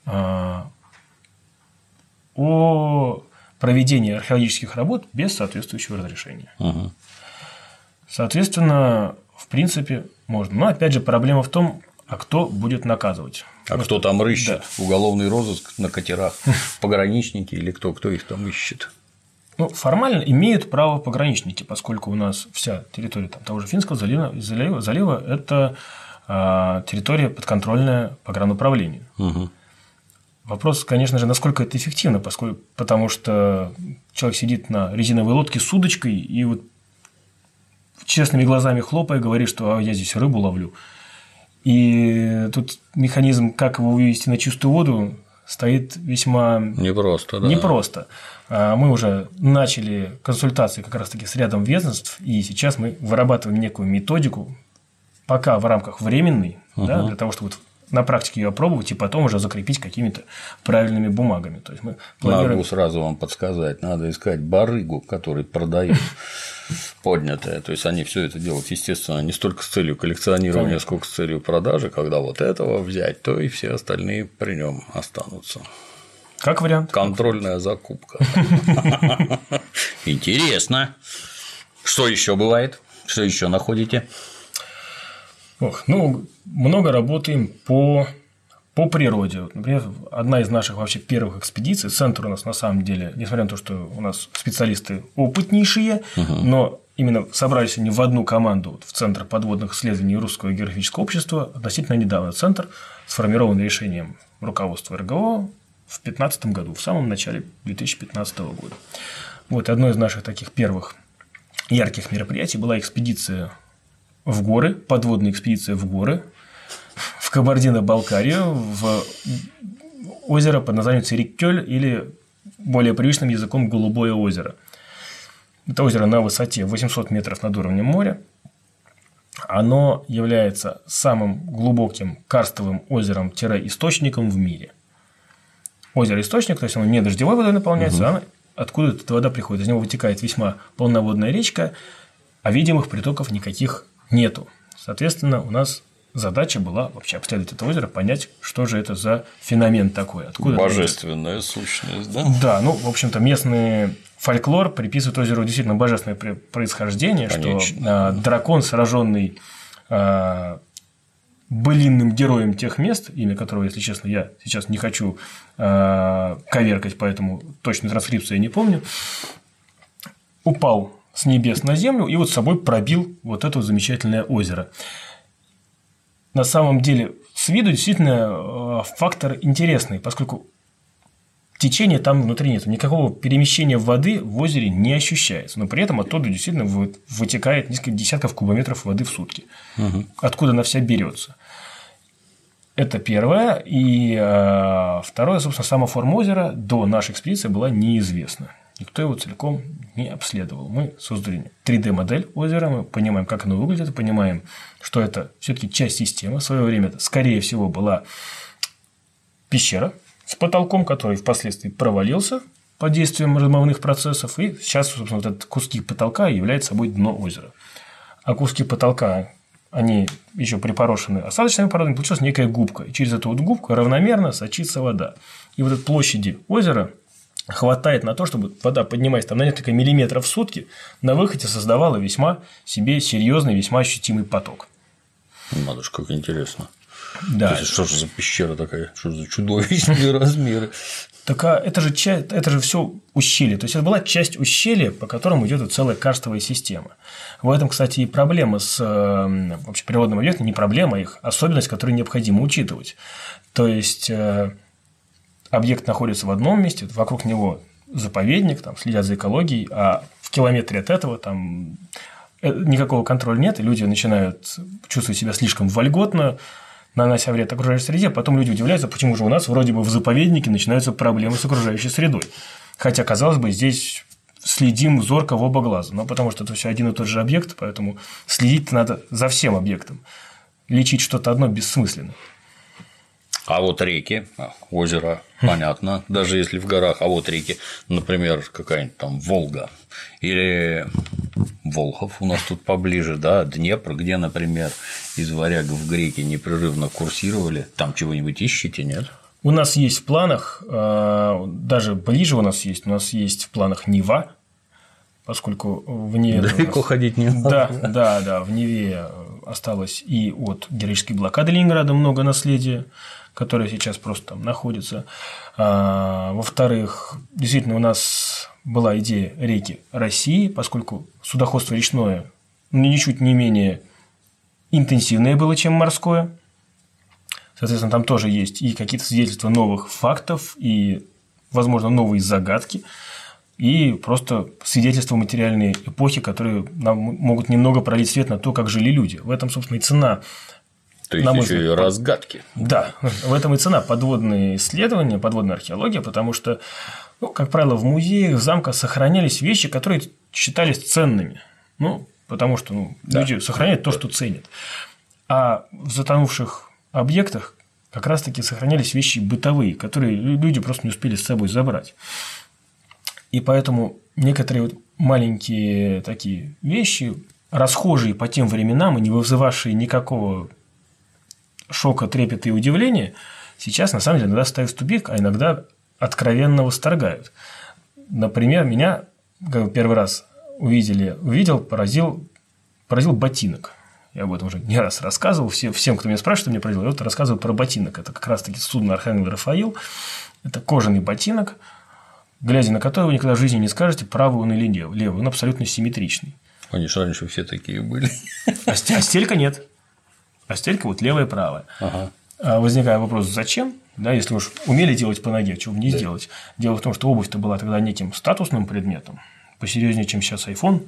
о проведении археологических работ без соответствующего разрешения. Соответственно, в принципе, можно. Но опять же, проблема в том, а кто будет наказывать. А кто там рыщет? Да. Уголовный розыск на катерах, пограничники или кто их там ищет? Ну, формально имеют право пограничники, поскольку у нас вся территория того же Финского залива – это территория подконтрольная погрануправлению. Вопрос, конечно же, насколько это эффективно, потому что человек сидит на резиновой лодке с удочкой и вот честными глазами хлопая говорит, что я здесь рыбу ловлю. И тут механизм, как его вывести на чистую воду, стоит весьма непросто. Да. Непросто. Мы уже начали консультации как раз-таки с рядом ведомств, и сейчас мы вырабатываем некую методику, пока в рамках временной, да, для того, чтобы на практике ее опробовать и потом уже закрепить какими-то правильными бумагами. То есть мы планируем... Могу сразу вам подсказать, надо искать барыгу, который продает поднятое. То есть они все это делают, естественно, не столько с целью коллекционирования, конечно, сколько с целью продажи. Когда вот этого взять, то и все остальные при нем останутся. Как вариант. Контрольная закупка. Интересно. Что еще бывает? Что еще находите? Много работаем по природе. Например, одна из наших вообще первых экспедиций, центр у нас на самом деле, несмотря на то, что у нас специалисты опытнейшие, но именно собрались они в одну команду в Центр подводных исследований Русского географического общества относительно недавно. Центр сформирован решением руководства РГО в 2015 году, в самом начале 2015 года. Вот одно из наших таких первых ярких мероприятий была экспедиция в горы, подводная экспедиция в горы, в Кабардино-Балкарию, в озеро под названием Цириккёль или более привычным языком Голубое озеро. Это озеро на высоте 800 метров над уровнем моря. Оно является самым глубоким карстовым озером-источником в мире. Озеро-источник, то есть оно не дождевой водой наполняется, а откуда эта вода приходит. Из него вытекает весьма полноводная речка, а видимых притоков никаких нету. Соответственно, у нас задача была вообще обследовать это озеро, понять, что же это за феномен такой. Откуда божественная сущность, да? Да, в общем-то, местный фольклор приписывает озеру действительно божественное происхождение, конечно, что дракон, сраженный былинным героем тех мест, имя которого, если честно, я сейчас не хочу коверкать, поэтому точную транскрипцию я не помню, упал с небес на землю и вот с собой пробил вот это замечательное озеро. На самом деле, с виду действительно фактор интересный, поскольку течения там внутри нет, никакого перемещения воды в озере не ощущается, но при этом оттуда действительно вытекает несколько десятков кубометров воды в сутки. Откуда она вся берется? Это первое. И второе, собственно, сама форма озера до нашей экспедиции была неизвестна. Никто его целиком не обследовал. Мы создали 3D-модель озера, мы понимаем, как оно выглядит, понимаем, что это все-таки часть системы. В свое время это, скорее всего, была пещера с потолком, который впоследствии провалился под действием размывных процессов, и сейчас, собственно, вот этот куски потолка являются собой дно озера. А куски потолка, они еще припорошены осадочными породами, получилась некая губка, и через эту вот губку равномерно сочится вода. И вот этой площади озера хватает на то, чтобы вода, поднимаясь там на несколько миллиметров в сутки, на выходе создавала весьма себе серьезный, весьма ощутимый поток. Надо же, как интересно. Да. То есть, что же за пещера такая, что за чудовищные размеры? Так это же все ущелье. То есть, это была часть ущелья, по которому идет целая карстовая система. В этом, кстати, и проблема с вообще природным объектом, не проблема, а их особенность, которую необходимо учитывать. То есть, объект находится в одном месте, вокруг него заповедник, там следят за экологией, а в километре от этого там никакого контроля нет, и люди начинают чувствовать себя слишком вольготно, нанося вред окружающей среде, а потом люди удивляются, почему же у нас вроде бы в заповеднике начинаются проблемы с окружающей средой. Хотя, казалось бы, здесь следим зорко в оба глаза, но потому что это все один и тот же объект, поэтому следить надо за всем объектом. Лечить что-то одно бессмысленно. А вот реки, озеро, понятно, даже если в горах, а вот реки, например, какая-нибудь там Волга или Волхов у нас тут поближе, да, Днепр, где, например, из Варягов греки непрерывно курсировали, там чего-нибудь ищете, нет? У нас есть в планах, даже ближе у нас есть в планах Нева, поскольку в Неве… Далеко ходить не надо. Да, в Неве осталось и от героической блокады Ленинграда много наследия, которое сейчас просто там находится. Во-вторых, действительно, у нас была идея реки России, поскольку судоходство речное ничуть не менее интенсивное было, чем морское. Соответственно, там тоже есть и какие-то свидетельства новых фактов, и, возможно, новые загадки, и просто свидетельства материальной эпохи, которые нам могут немного пролить свет на то, как жили люди. В этом, собственно, и цена. То есть еще и разгадки. Да, в этом и цена подводные исследования, подводная археология, потому что, как правило, в музеях, в замках сохранялись вещи, которые считались ценными. Потому что люди сохраняют то, что ценят. А в затонувших объектах как раз-таки сохранялись вещи бытовые, которые люди просто не успели с собой забрать. И поэтому некоторые маленькие такие вещи, расхожие по тем временам и не вызывавшие никакого шока, трепета и удивления, сейчас на самом деле иногда ставят в тупик, а иногда откровенно восторгают. Например, меня, когда первый раз увидел, поразил ботинок. Я об этом уже не раз рассказывал. Всем, кто меня спрашивает, что мне поразило, я рассказываю про ботинок. Это как раз-таки судно Архангел Рафаил. Это кожаный ботинок, глядя на который вы никогда в жизни не скажете, правый он или левый. Он абсолютно симметричный. Конечно, раньше все такие были. А стелька нет. А стелька вот левая и правая. Ага. Возникает вопрос, зачем? Да, если уж умели делать по ноге, чего бы не сделать. Дело в том, что обувь-то была тогда неким статусным предметом, посерьезнее, чем сейчас iPhone.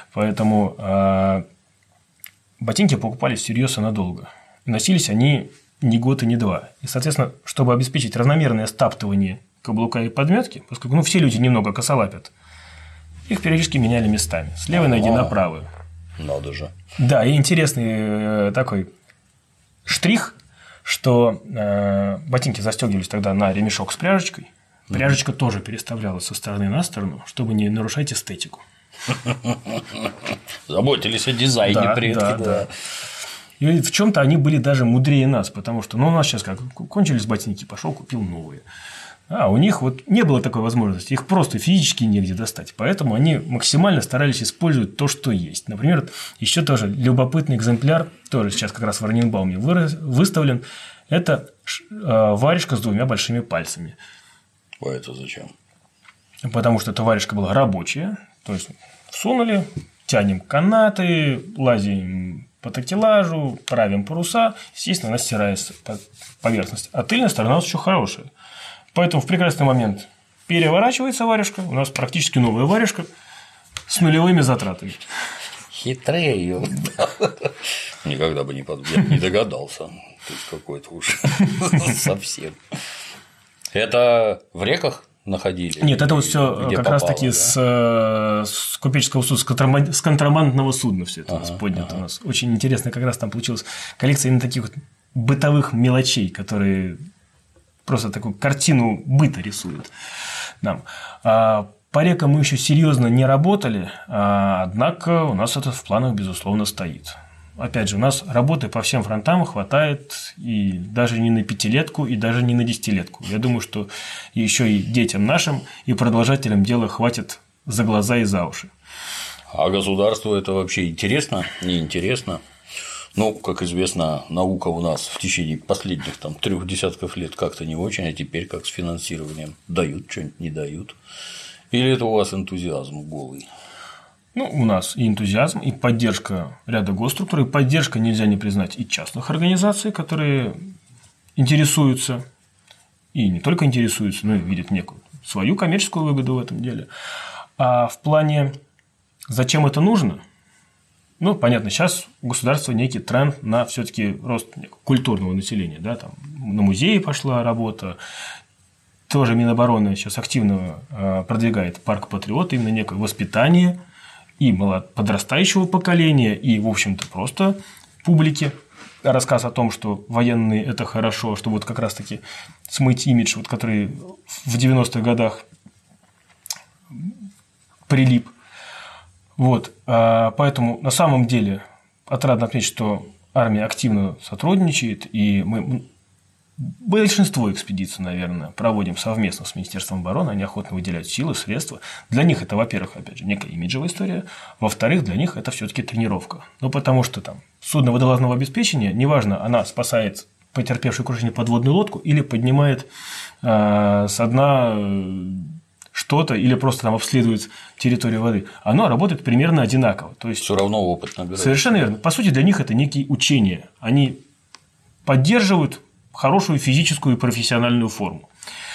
Поэтому ботинки покупались всерьез и надолго. И носились они не год и не два. И, соответственно, чтобы обеспечить равномерное стаптывание каблука и подметки, поскольку все люди немного косолапят, их периодически меняли местами. С левой ноги на правую. Надо же. Да, и интересный такой штрих, что ботинки застегивались тогда на ремешок с пряжечкой. Пряжечка тоже переставлялась со стороны на сторону, чтобы не нарушать эстетику. Заботились о дизайне предки. Да. И в чем-то они были даже мудрее нас, потому что у нас сейчас как кончились ботинки, пошел купил новые. А у них не было такой возможности, их просто физически негде достать. Поэтому они максимально старались использовать то, что есть. Например, еще тоже любопытный экземпляр, тоже сейчас как раз в Орнинбауме выставлен. Это варежка с двумя большими пальцами. А это зачем? Потому что эта варежка была рабочая. То есть всунули, тянем канаты, лазим по такелажу, правим паруса. Естественно, она стирается поверхность. А тыльная сторона у нас еще хорошая. Поэтому в прекрасный момент переворачивается варежка. У нас практически новая варежка с нулевыми затратами. Хитрее. Никогда бы не догадался. Тут какой-то уж совсем. Это в реках находили? Нет, это вот все как раз-таки с купеческого судна, с контрабандного судна все это поднято у нас. Очень интересно, как раз там получилась коллекция именно таких вот бытовых мелочей, которые просто такую картину быта рисует нам. По рекам мы еще серьезно не работали, однако у нас это в планах, безусловно, стоит. Опять же, у нас работы по всем фронтам хватает и даже не на пятилетку, и даже не на десятилетку. Я думаю, что еще и детям нашим, и продолжателям дела хватит за глаза и за уши. А государству это вообще интересно, неинтересно? Ну, как известно, наука у нас в течение последних 3 десятков лет как-то не очень, а теперь как с финансированием? Дают что-нибудь, не дают? Или это у вас энтузиазм голый? Ну, у нас и энтузиазм, и поддержка ряда госструктур, и поддержка, нельзя не признать, и частных организаций, которые интересуются, и не только интересуются, но и видят некую свою коммерческую выгоду в этом деле. А в плане «зачем это нужно?» Ну, понятно, сейчас у государства некий тренд на все-таки рост культурного населения. Да, там на музеи пошла работа. Тоже Минобороны сейчас активно продвигает парк Патриота, именно некое воспитание и подрастающего поколения, и, в общем-то, просто публики. Рассказ о том, что военные – это хорошо, что вот как раз-таки смыть имидж, вот, который в 90-х годах прилип. Вот. Поэтому на самом деле отрадно отметить, что армия активно сотрудничает, и мы большинство экспедиций, наверное, проводим совместно с Министерством обороны, они охотно выделяют силы, средства. Для них это, во-первых, опять же, некая имиджевая история, во-вторых, для них это все-таки тренировка. Ну, потому что там судно водолазного обеспечения, неважно, она спасает потерпевшую крушение подводную лодку или поднимает со дна что-то, или просто там обследует территорию воды, оно работает примерно одинаково. То есть все равно опыт набирается. Совершенно верно. По сути, для них это некие учения. Они поддерживают хорошую физическую и профессиональную форму.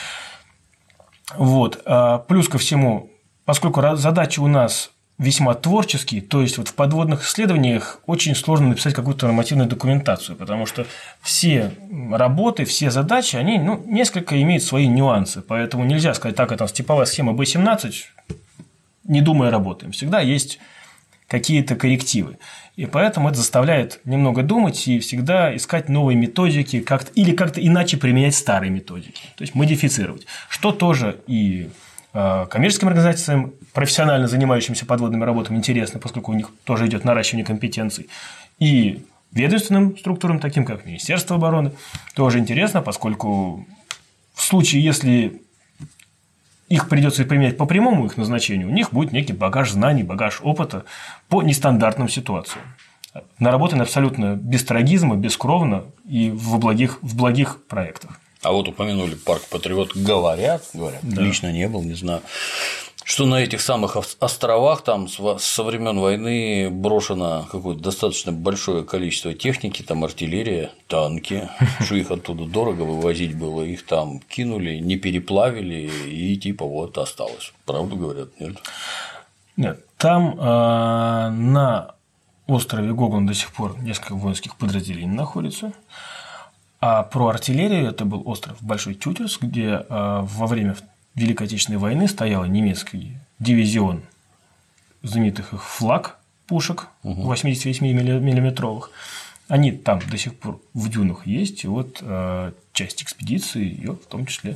Вот. Плюс ко всему, поскольку задачи у нас весьма творческие, то есть вот в подводных исследованиях очень сложно написать какую-то нормативную документацию, потому что все работы, все задачи, они несколько имеют свои нюансы, поэтому нельзя сказать, так, это типовая схема B17, не думая работаем. Всегда есть какие-то коррективы. И поэтому это заставляет немного думать и всегда искать новые методики или как-то иначе применять старые методики, то есть модифицировать, что тоже и коммерческим организациям, профессионально занимающимся подводными работами, интересно, поскольку у них тоже идет наращивание компетенций, и ведомственным структурам, таким как Министерство обороны, тоже интересно, поскольку в случае, если их придется применять по прямому их назначению, у них будет некий багаж знаний, багаж опыта по нестандартным ситуациям. Наработаны абсолютно без трагизма, бескровно и в благих проектах. А вот упомянули парк Патриот, говорят, да. Лично не был, не знаю, что на этих самых островах там со времен войны брошено какое-то достаточно большое количество техники, там артиллерия, танки, что их оттуда дорого вывозить было, их там кинули, не переплавили и типа вот осталось. Правду говорят, нет? Нет, там на острове Гоган до сих пор несколько воинских подразделений находится. А про артиллерию это был остров Большой Тютерс, где во время Великой Отечественной войны стоял немецкий дивизион знаменитых их флаг пушек 88-миллиметровых. Они там до сих пор в дюнах есть, и вот часть экспедиции ее в том числе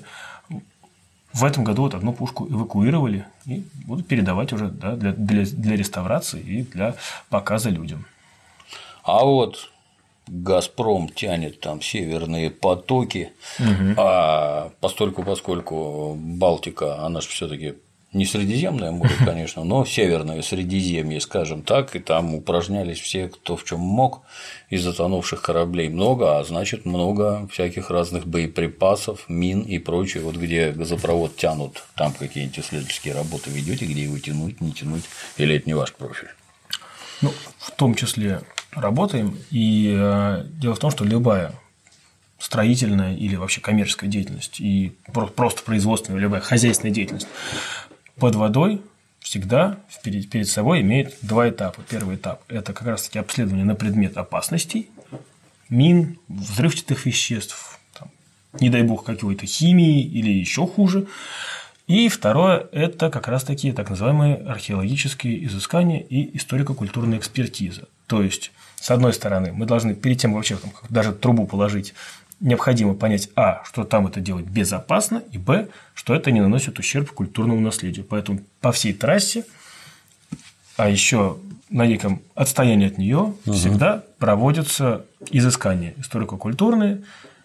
в этом году вот одну пушку эвакуировали и будут передавать уже для реставрации и для показа людям. А вот «Газпром» тянет там северные потоки, а поскольку Балтика, она же все-таки не Средиземное море, конечно, но северное Средиземье, скажем так, и там упражнялись все, кто в чем мог, из затонувших кораблей много, а значит, много всяких разных боеприпасов, мин и прочее. Вот где газопровод тянут, там какие-нибудь исследовательские работы ведете, где его тянуть, не тянуть, или это не ваш профиль? Ну, в том числе работаем, и дело в том, что любая строительная или вообще коммерческая деятельность и просто производственная, любая хозяйственная деятельность под водой всегда перед собой имеет два этапа. Первый этап – это как раз-таки обследование на предмет опасностей, мин, взрывчатых веществ, там, не дай бог какой-то химии или еще хуже. И второе – это как раз-таки так называемые археологические изыскания и историко-культурная экспертиза. То есть, с одной стороны, мы должны перед тем вообще даже трубу положить, необходимо понять, что там это делать безопасно, и что это не наносит ущерб культурному наследию. Поэтому по всей трассе, а еще на неком отстоянии от нее всегда проводятся изыскания историко-культурные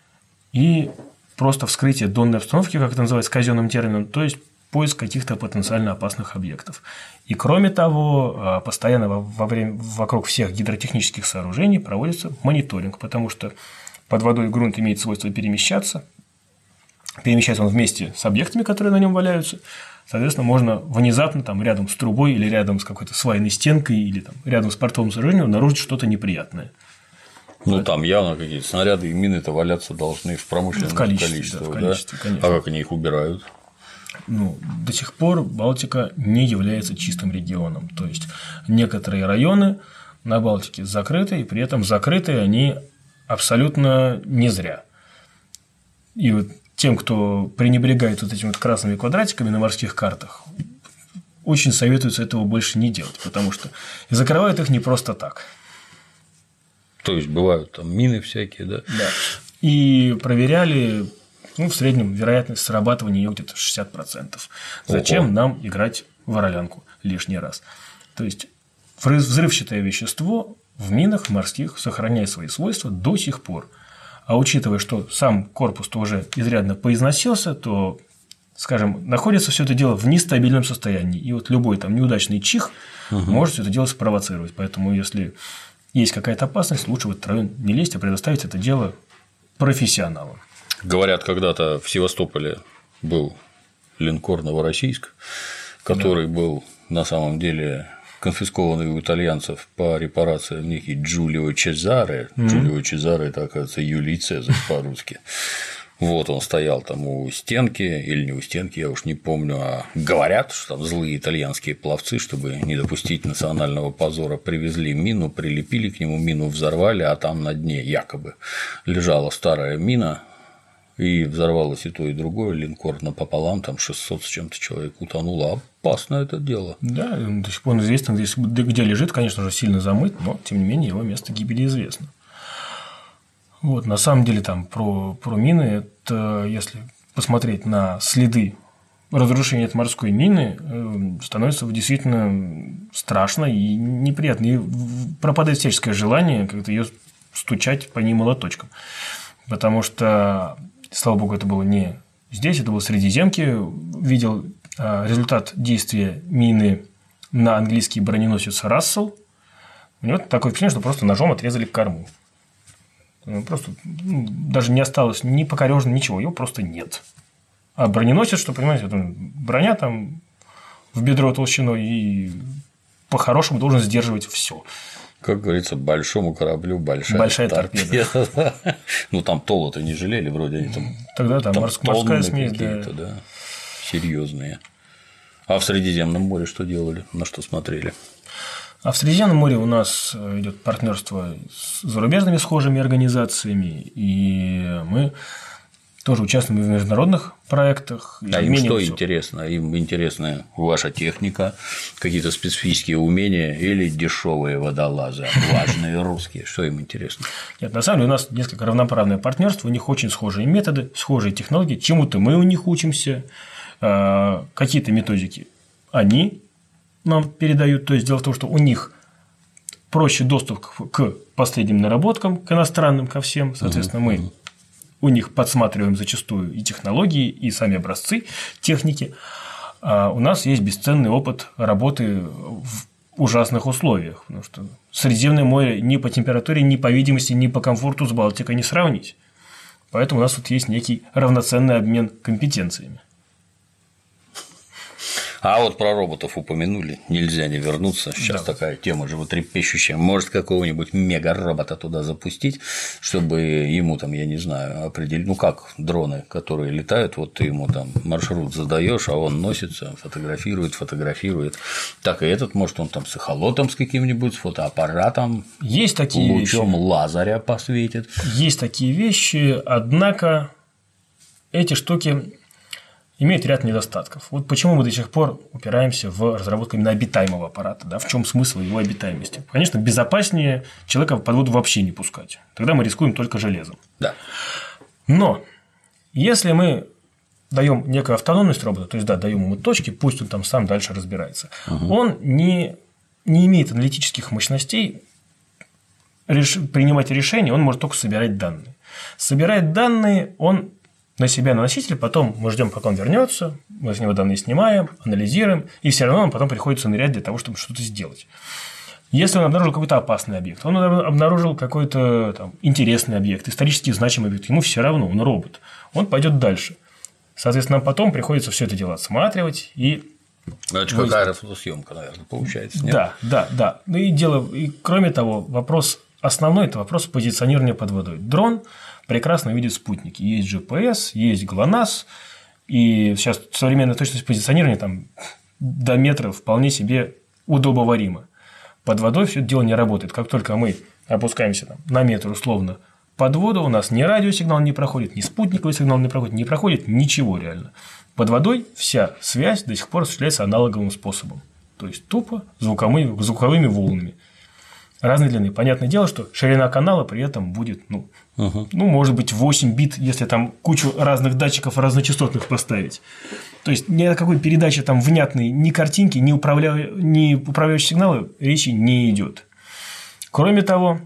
и просто вскрытие донной обстановки, как это называется казенным термином, то есть поиск каких-то потенциально опасных объектов. И кроме того, постоянно вокруг всех гидротехнических сооружений проводится мониторинг, потому что под водой грунт имеет свойство перемещаться. Перемещается он вместе с объектами, которые на нем валяются. Соответственно, можно внезапно там, рядом с трубой или рядом с какой-то свайной стенкой или там, рядом с портовым сооружением обнаружить что-то неприятное. Там явно какие-то снаряды и мины-то валяться должны в промышленном количестве. В количестве, конечно. А как они их убирают? До сих пор Балтика не является чистым регионом. То есть некоторые районы на Балтике закрыты, и при этом закрыты они абсолютно не зря. И вот тем, кто пренебрегает вот этими красными квадратиками на морских картах, очень советуется этого больше не делать, потому что закрывают их не просто так. То есть бывают там мины всякие, да? Да. И проверяли, в среднем вероятность срабатывания ее где-то 60%. Зачем нам играть в ролянку лишний раз? То есть взрывчатое вещество в минах морских сохраняет свои свойства до сих пор. А учитывая, что сам корпус-то уже изрядно поизносился, то, скажем, находится все это дело в нестабильном состоянии. И вот любой там неудачный чих может все это дело спровоцировать. Поэтому, если есть какая-то опасность, лучше в этот район не лезть, а предоставить это дело профессионалам. Говорят, когда-то в Севастополе был линкор «Новороссийск», который был на самом деле конфискованный у итальянцев по репарациям некий Джулио Чезаре. Джулио Чезаре – это, оказывается, Юлий Цезарь по-русски. Вот он стоял там у стенки, или не у стенки, я уж не помню, а говорят, что там злые итальянские пловцы, чтобы не допустить национального позора, привезли мину, прилепили к нему мину, взорвали, а там на дне якобы лежала старая мина, и взорвалось и то, и другое, линкор напополам, там 600 с чем-то человек утонуло. Опасно это дело. Да, до сих пор известно, где лежит, конечно же, сильно замыт, но, тем не менее, его место гибели известно. На самом деле, там про мины, это если посмотреть на следы разрушения от морской мины, становится действительно страшно и неприятно. И пропадает всяческое желание как-то ее стучать по ней молоточком. Потому что, слава богу, это было не здесь, это было в Средиземке. Видел результат действия мины на английский броненосец «Рассел». У него такое впечатление, что просто ножом отрезали корму. Просто даже не осталось ни покорежно, ничего, его просто нет. А броненосец, что, понимаете, броня там в бедро толщиной и по-хорошему должен сдерживать все. Как говорится, большому кораблю большая торпеда. Там толы-то не жалели, вроде они там. Тогда там морская смесь, да. Серьезные. А в Средиземном море что делали? На что смотрели? А в Средиземном море у нас идет партнерство с зарубежными схожими организациями, и мы тоже участвуем в международных проектах. А им что интересно? Им интересна ваша техника, какие-то специфические умения или дешевые водолазы, влажные русские? Что им интересно? Нет, на самом деле у нас несколько равноправное партнерство, у них очень схожие методы, схожие технологии, чему-то мы у них учимся, какие-то методики они нам передают. То есть дело в том, что у них проще доступ к последним наработкам, к иностранным, ко всем. Соответственно, мы у них подсматриваем зачастую и технологии, и сами образцы техники. А у нас есть бесценный опыт работы в ужасных условиях. Потому что Средиземное море ни по температуре, ни по видимости, ни по комфорту с Балтикой не сравнить. Поэтому у нас тут есть некий равноценный обмен компетенциями. А вот про роботов упомянули, нельзя не вернуться. Сейчас такая тема животрепещущая. Может, какого-нибудь мега-робота туда запустить, чтобы ему там, я не знаю, определить, как дроны, которые летают, вот ты ему там маршрут задаешь, а он носится, фотографирует. Так и этот, может, он там с эхолотом с каким-нибудь, с фотоаппаратом, есть такие лучом вещи. Лазаря посветит. Есть такие вещи, однако эти штуки имеет ряд недостатков. Вот почему мы до сих пор упираемся в разработку именно обитаемого аппарата, да, в чем смысл его обитаемости. Конечно, безопаснее человека под воду вообще не пускать. Тогда мы рискуем только железом. Да. Но если мы даем некую автономность роботу, то есть, да, даем ему точки, пусть он там сам дальше разбирается, он не имеет аналитических мощностей принимать решения, он может только собирать данные. Собирает данные он на себя, на носителя, потом мы ждем, пока он вернется, мы с него данные снимаем, анализируем, и все равно нам потом приходится нырять для того, чтобы что-то сделать. Если он обнаружил какой-то опасный объект, он обнаружил какой-то там интересный объект, исторически значимый объект, ему все равно, он робот, он пойдет дальше. Соответственно, нам потом приходится все это дело отсматривать и. Это какая фотосъемка, наверное, получается. Нет? Да. Ну и кроме того, вопрос основной – это вопрос позиционирования под водой. Дрон прекрасно видит спутники. Есть GPS, есть ГЛОНАСС, и сейчас современная точность позиционирования там до метра вполне себе удобоварима. Под водой все это дело не работает. Как только мы опускаемся там, на метр условно под воду, у нас ни радиосигнал не проходит, ни спутниковый сигнал не проходит ничего реально. Под водой вся связь до сих пор осуществляется аналоговым способом. То есть тупо звуковыми волнами разной длины. Понятное дело, что ширина канала при этом будет, может быть, 8 бит, если там кучу разных датчиков разночастотных поставить. То есть ни о какой передаче там внятной ни картинки, ни управляющие сигналы речи не идет. Кроме того,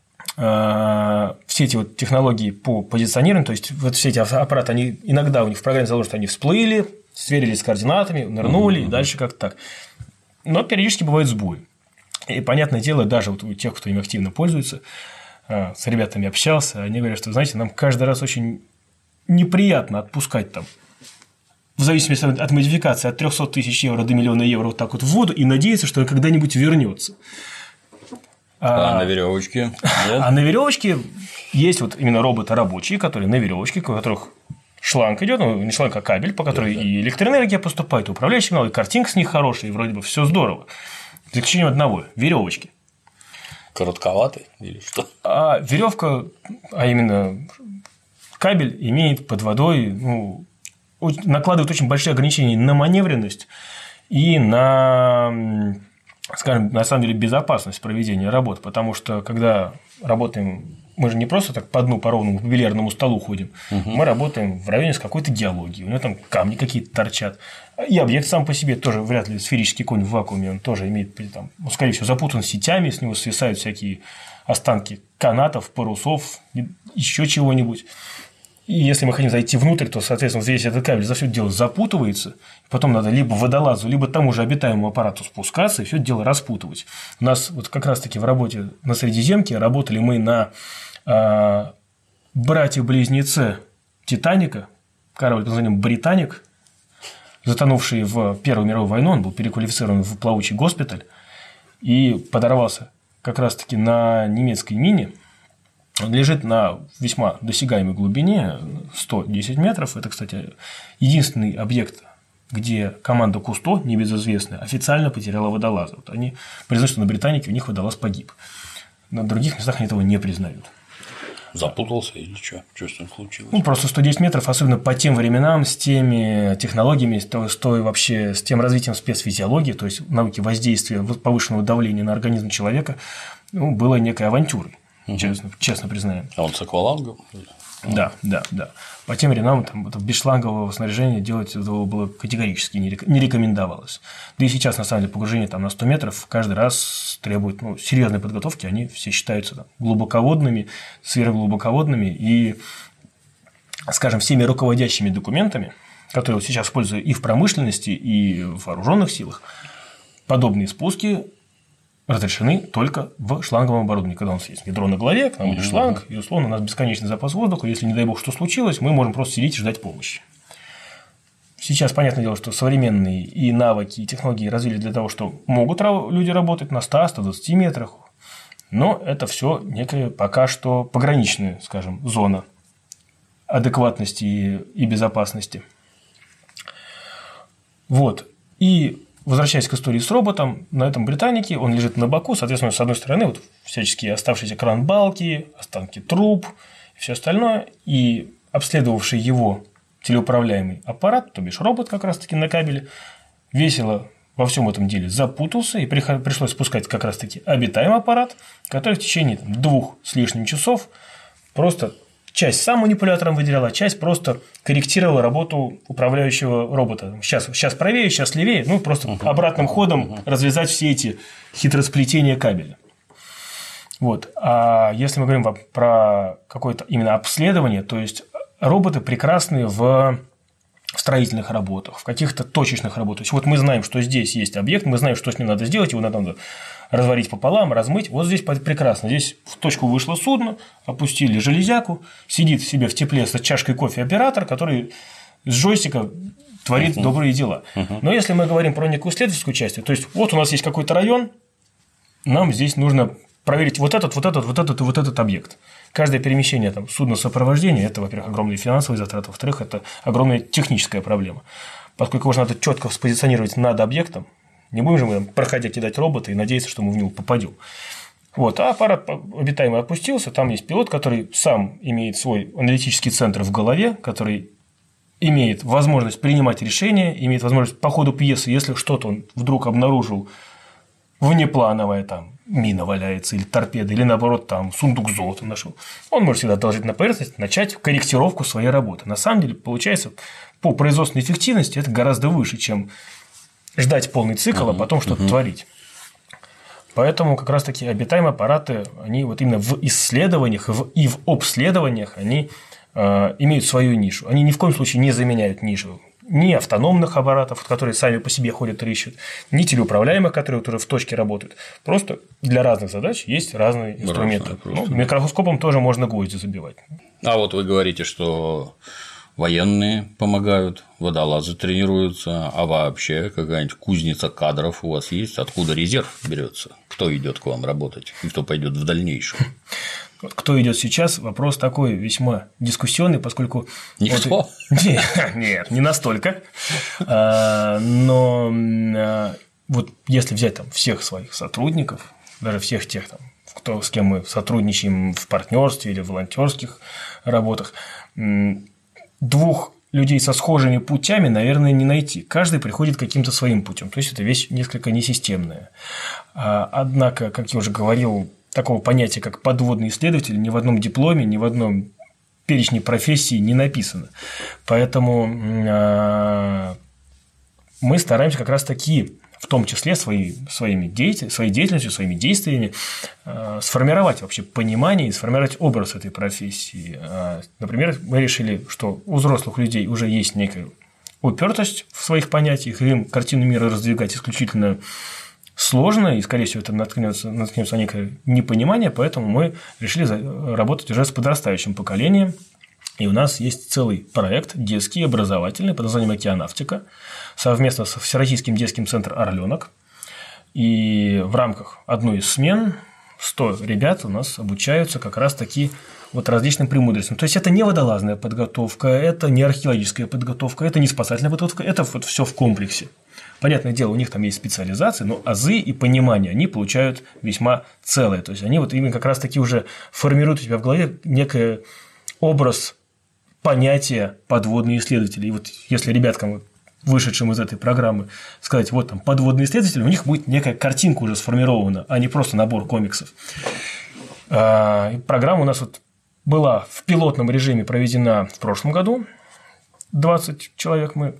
все эти вот технологии по позиционированию, то есть вот все эти аппараты, они иногда у них в программе заложено, что они всплыли, сверились с координатами, нырнули и дальше как-то так. Но периодически бывают сбои. И понятное дело, даже вот у тех, кто им активно пользуется, с ребятами общался, они говорят, что, знаете, нам каждый раз очень неприятно отпускать там, в зависимости от модификации, от 300 тысяч евро до миллиона евро вот так вот в воду и надеяться, что он когда-нибудь вернется. А на веревочке? А на веревочке есть вот именно роботы рабочие, которые на веревочке, у которых шланг идет, не шланг, а кабель, по которой и электроэнергия поступает, и управляющий сигнал, и картинка с них хорошая, и вроде бы все здорово. За исключением одного – веревочки. Коротковатый или что? А веревка, а именно кабель, имеет под водой, накладывает очень большие ограничения на маневренность и на, скажем, на самом деле безопасность проведения работ, потому что когда работаем, мы же не просто так по дну по ровному по бильярдному столу ходим, мы работаем в районе с какой-то геологией, у него там камни какие-то торчат, и объект сам по себе тоже вряд ли сферический конь в вакууме, он тоже имеет, там, скорее всего, запутан сетями, с него свисают всякие останки канатов, парусов, еще чего-нибудь. И если мы хотим зайти внутрь, то, соответственно, весь этот кабель за все это дело запутывается. Потом надо либо водолазу, либо тому же обитаемому аппарату спускаться и все это дело распутывать. У нас вот как раз-таки в работе на Средиземке работали мы на братья-близнецы Титаника, корабль под названием «Британик», затонувший в Первую мировую войну, он был переквалифицирован в плавучий госпиталь и подорвался как раз-таки на немецкой мине. Он лежит на весьма досягаемой глубине, 110 метров. Это, кстати, единственный объект, где команда Кусто, небезызвестная, официально потеряла водолаза. Вот они признают, что на Британике у них водолаз погиб. На других местах они этого не признают. Запутался или что? Что с ним случилось? Просто 110 метров, особенно по тем временам, с теми технологиями, с тем развитием спецфизиологии, то есть науки воздействия повышенного давления на организм человека, было некой авантюрой. Честно признаем. А он с аквалангом? Да. По тем временам без шлангового снаряжения делать этого было категорически не рекомендовалось. Да и сейчас, на самом деле, погружение там, на 100 метров каждый раз требует серьезной подготовки. Они все считаются глубоководными, сверхглубоководными и, скажем, всеми руководящими документами, которые вот сейчас используют и в промышленности, и в вооруженных силах. Подобные спуски разрешены только в шланговом оборудовании. Когда у нас есть ядро на голове, к нам идет шланг, и, условно, у нас бесконечный запас воздуха. Если, не дай бог, что случилось, мы можем просто сидеть и ждать помощи. Сейчас понятное дело, что современные и навыки, и технологии развили для того, что могут люди работать на 100-120 метрах, но это все некая пока что пограничная, скажем, зона адекватности и безопасности. Вот. И возвращаясь к истории с роботом, на этом Британике он лежит на боку, соответственно, с одной стороны, вот всяческие оставшиеся кран-балки, останки труб и все остальное, и обследовавший его телеуправляемый аппарат, то бишь робот как раз-таки на кабеле, весело во всем этом деле запутался, и пришлось спускать как раз-таки обитаемый аппарат, который в течение 2 с лишним часов просто часть сам манипулятором выделял, а часть просто корректировала работу управляющего робота. Сейчас правее, сейчас левее, ну, просто обратным ходом развязать все эти хитросплетения кабеля. Вот. А если мы говорим про какое-то именно обследование, то есть роботы прекрасны в строительных работах, в каких-то точечных работах. То есть вот мы знаем, что здесь есть объект, мы знаем, что с ним надо сделать, его надо разварить пополам, размыть. Вот здесь прекрасно. Здесь в точку вышло судно, опустили железяку, сидит себе в тепле с чашкой кофе оператор, который с джойстика творит добрые дела. Но если мы говорим про некую исследовательскую часть, то есть вот у нас есть какой-то район, нам здесь нужно проверить вот этот и вот этот объект. Каждое перемещение судна сопровождения – это, во-первых, огромные финансовые затраты, во-вторых, это огромная техническая проблема. Поскольку его надо четко спозиционировать над объектом, не будем же мы проходя кидать робота и надеяться, что мы в него попадем. Вот. А аппарат обитаемый опустился, там есть пилот, который сам имеет свой аналитический центр в голове, который имеет возможность принимать решения, имеет возможность по ходу пьесы, если что-то он вдруг обнаружил внеплановое, там мина валяется, или торпеда, или наоборот, там сундук золота нашел, он может всегда доложить на поверхность, начать корректировку своей работы. На самом деле, получается, по производственной эффективности это гораздо выше, чем ждать полный цикл, а потом что-то творить. Поэтому как раз-таки обитаемые аппараты, они вот именно в исследованиях и в обследованиях они имеют свою нишу. Они ни в коем случае не заменяют нишу ни автономных аппаратов, которые сами по себе ходят и ищут, ни телеуправляемых, которые уже в точке работают. Просто для разных задач есть разные инструменты. Микроскопом тоже можно гвозди забивать. А вот вы говорите, что военные помогают, водолазы тренируются, а вообще какая-нибудь кузница кадров у вас есть? Откуда резерв берется? Кто идет к вам работать и кто пойдет в дальнейшем? Вот кто идет сейчас, вопрос такой весьма дискуссионный, поскольку… Никто? Нет, не настолько. Но вот если взять там всех своих сотрудников, даже всех тех, с кем мы сотрудничаем в партнерстве или в волонтерских работах, двух людей со схожими путями, наверное, не найти. Каждый приходит каким-то своим путем. То есть это вещь несколько несистемная. Однако, как я уже говорил, такого понятия, как подводный исследователь, ни в одном дипломе, ни в одном перечне профессий не написано. Поэтому мы стараемся как раз таки, в том числе своей деятельностью, своими действиями, сформировать вообще понимание и сформировать образ этой профессии. Например, мы решили, что у взрослых людей уже есть некая упертость в своих понятиях, им картину мира раздвигать исключительно сложно, и, скорее всего, это наткнется на некое непонимание, поэтому мы решили работать уже с подрастающим поколением. И у нас есть целый проект детский, образовательный, под названием «Океанавтика», совместно с Всероссийским детским центром «Орленок». И в рамках одной из смен 100 ребят у нас обучаются как раз-таки вот различным премудростям. То есть это не водолазная подготовка, это не археологическая подготовка, это не спасательная подготовка, это вот все в комплексе. Понятное дело, у них там есть специализации, но азы и понимание они получают весьма целое. То есть они вот именно как раз-таки уже формируют у тебя в голове некий образ понятия подводные исследователи. И вот если ребяткам, вышедшим из этой программы, сказать, вот там подводные исследователи, у них будет некая картинка уже сформирована, а не просто набор комиксов. Программа у нас вот была в пилотном режиме проведена в прошлом году. 20 человек мы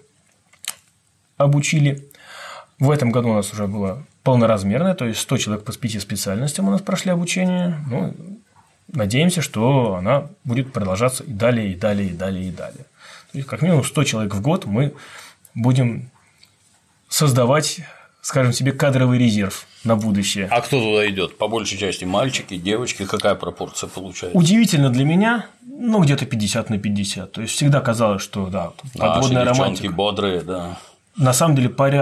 обучили. В этом году у нас уже было полноразмерное, то есть 100 человек по 5 специальностям у нас прошли обучение. Ну, надеемся, что она будет продолжаться и далее, и далее, и далее, и далее. То есть, как минимум 100 человек в год мы будем создавать, скажем себе, кадровый резерв на будущее. А кто туда идет? По большей части мальчики, девочки, какая пропорция получается? Удивительно для меня, где-то 50 на 50. То есть всегда казалось, что да, подводная романтика. Девчонки бодрые, да. На самом деле, по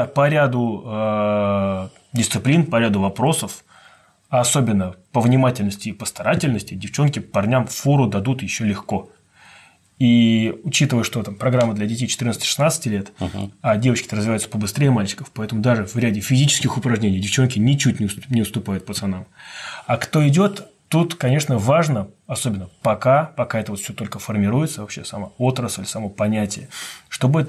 ряду дисциплин, по ряду вопросов, а особенно по внимательности и по старательности, девчонки парням фору дадут еще легко. И учитывая, что там программа для детей 14-16 лет, а девочки-то развиваются побыстрее мальчиков, поэтому даже в ряде физических упражнений девчонки ничуть не уступают пацанам. А кто идет, тут, конечно, важно, особенно пока это вот все только формируется, вообще сама отрасль, само понятие, чтобы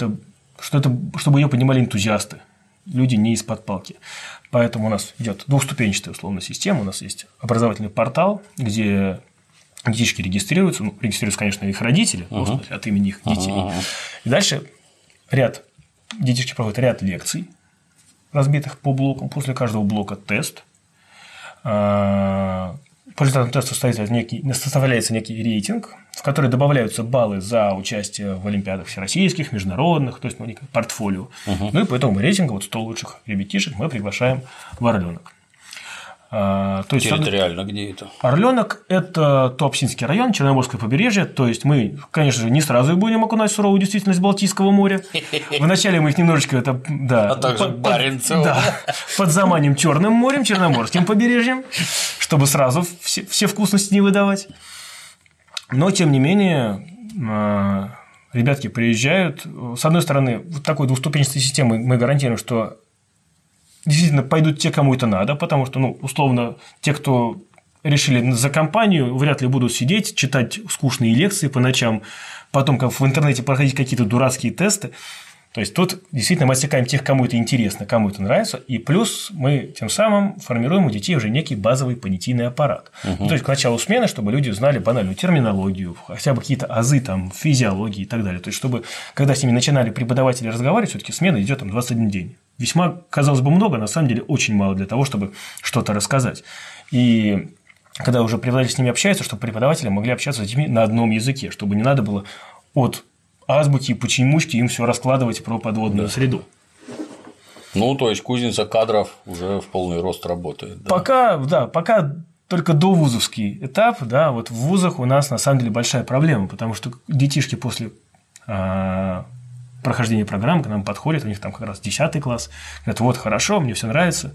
ее понимали энтузиасты, люди не из-под палки. Поэтому у нас идет двухступенчатая условно система. У нас есть образовательный портал, где детишки регистрируются, регистрируются, конечно, их родители, от имени их детей. И дальше детишки проводят ряд лекций, разбитых по блокам. После каждого блока тест. По результатам теста составляется некий рейтинг, в который добавляются баллы за участие в олимпиадах всероссийских, международных, то есть некое портфолио. Ну и по этому рейтингу 100 лучших ребятишек мы приглашаем в Орленок. Территориально где это? Орленок – это Туапсинский район, Черноморское побережье. То есть мы, конечно же, не сразу будем окунать в суровую действительность Балтийского моря. Вначале мы их немножечко также Баренцево. Подзаманим Черным морем, Черноморским побережьем, чтобы сразу все вкусности не выдавать. Но тем не менее, ребятки приезжают. С одной стороны, вот такой двуступенчатой системой мы гарантируем, что действительно пойдут те, кому это надо, потому что, условно, те, кто решили за компанию, вряд ли будут сидеть, читать скучные лекции по ночам, потом как в интернете проходить какие-то дурацкие тесты. То есть тут действительно мы отсекаем тех, кому это интересно, кому это нравится, и плюс мы тем самым формируем у детей уже некий базовый понятийный аппарат. То есть к началу смены, чтобы люди знали банальную терминологию, хотя бы какие-то азы физиологии и так далее. То есть чтобы, когда с ними начинали преподаватели разговаривать, все-таки смена идет 21 день. Весьма, казалось бы, много, на самом деле очень мало для того, чтобы что-то рассказать. И когда уже преподаватели с ними общаются, чтобы преподаватели могли общаться с детьми на одном языке, чтобы не надо было от азбуки и почемучки им все раскладывать про подводную среду. То есть кузница кадров уже в полный рост работает. Да? Пока только довузовский этап, вот в вузах у нас на самом деле большая проблема, потому что детишки после прохождения программы к нам подходят, у них там как раз 10 класс, говорят, вот хорошо, мне все нравится,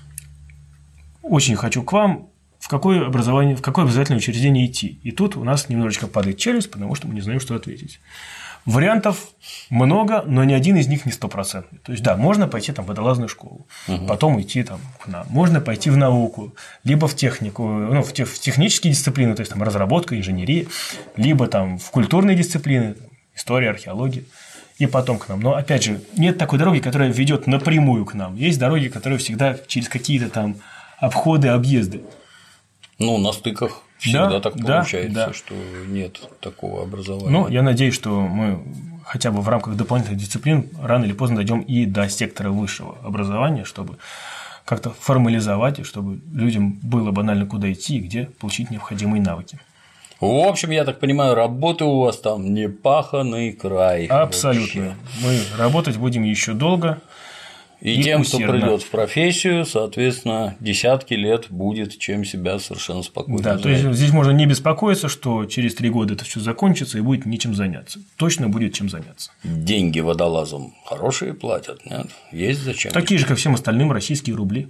очень хочу к вам, в какое образовательное учреждение идти. И тут у нас немножечко падает челюсть, потому что мы не знаем, что ответить. Вариантов много, но ни один из них не стопроцентный. То есть, да, можно пойти в водолазную школу, потом идти к нам. Можно пойти в науку, либо в технику, в технические дисциплины, то есть разработка, инженерия, либо в культурные дисциплины, история, археология, и потом к нам. Но опять же, нет такой дороги, которая ведет напрямую к нам. Есть дороги, которые всегда через какие-то обходы, объезды. На стыках всегда так получается, что нет такого образования. Я надеюсь, что мы хотя бы в рамках дополнительных дисциплин рано или поздно дойдем и до сектора высшего образования, чтобы как-то формализовать, и чтобы людям было банально куда идти и где получить необходимые навыки. В общем, я так понимаю, работы у вас там не паханый край. Абсолютно. Вообще. Мы работать будем еще долго. И тем, кто придет в профессию, соответственно, десятки лет будет чем себя совершенно спокойно занять. То есть здесь можно не беспокоиться, что через 3 года это все закончится и будет нечем заняться. Точно будет чем заняться. Деньги водолазам хорошие платят, нет? Есть зачем? Такие же, как всем остальным, российские рубли.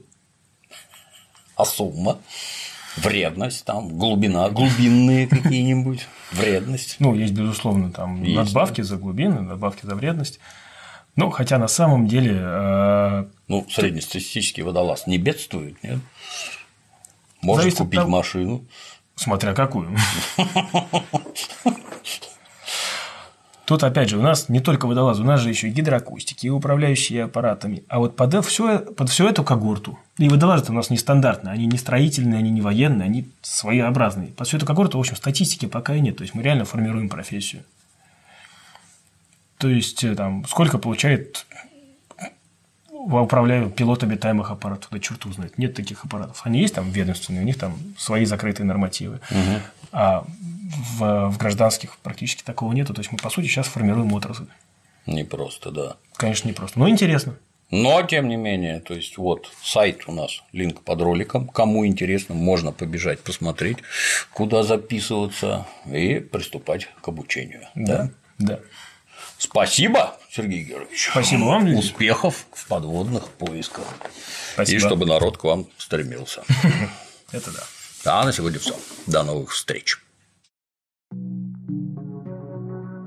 А сумма? Вредность, глубинные какие-нибудь, вредность. Есть, безусловно, надбавки за глубины, надбавки за вредность. Хотя на самом деле… среднестатистический водолаз не бедствует, нет? Может зависит купить машину. Смотря какую. Тут, опять же, у нас не только водолазы, у нас же еще и гидроакустики, и управляющие аппаратами. А вот под всю эту когорту, и водолазы-то у нас нестандартные, они не строительные, они не военные, они своеобразные. Под всю эту когорту, в общем, статистики пока и нет. То есть мы реально формируем профессию. То есть сколько получает пилот обитаемых аппаратов, да черт узнает, нет таких аппаратов. Они есть ведомственные, у них свои закрытые нормативы, а в гражданских практически такого нету. То есть мы по сути сейчас формируем отрасль. Непросто, да. Конечно, непросто, но интересно. Но тем не менее, то есть сайт у нас, линк под роликом, кому интересно, можно побежать посмотреть, куда записываться и приступать к обучению. Да. Спасибо, Сергей Георгиевич. Спасибо вам. Успехов в подводных поисках. Спасибо. И чтобы народ к вам стремился. Это да. А на сегодня все. До новых встреч.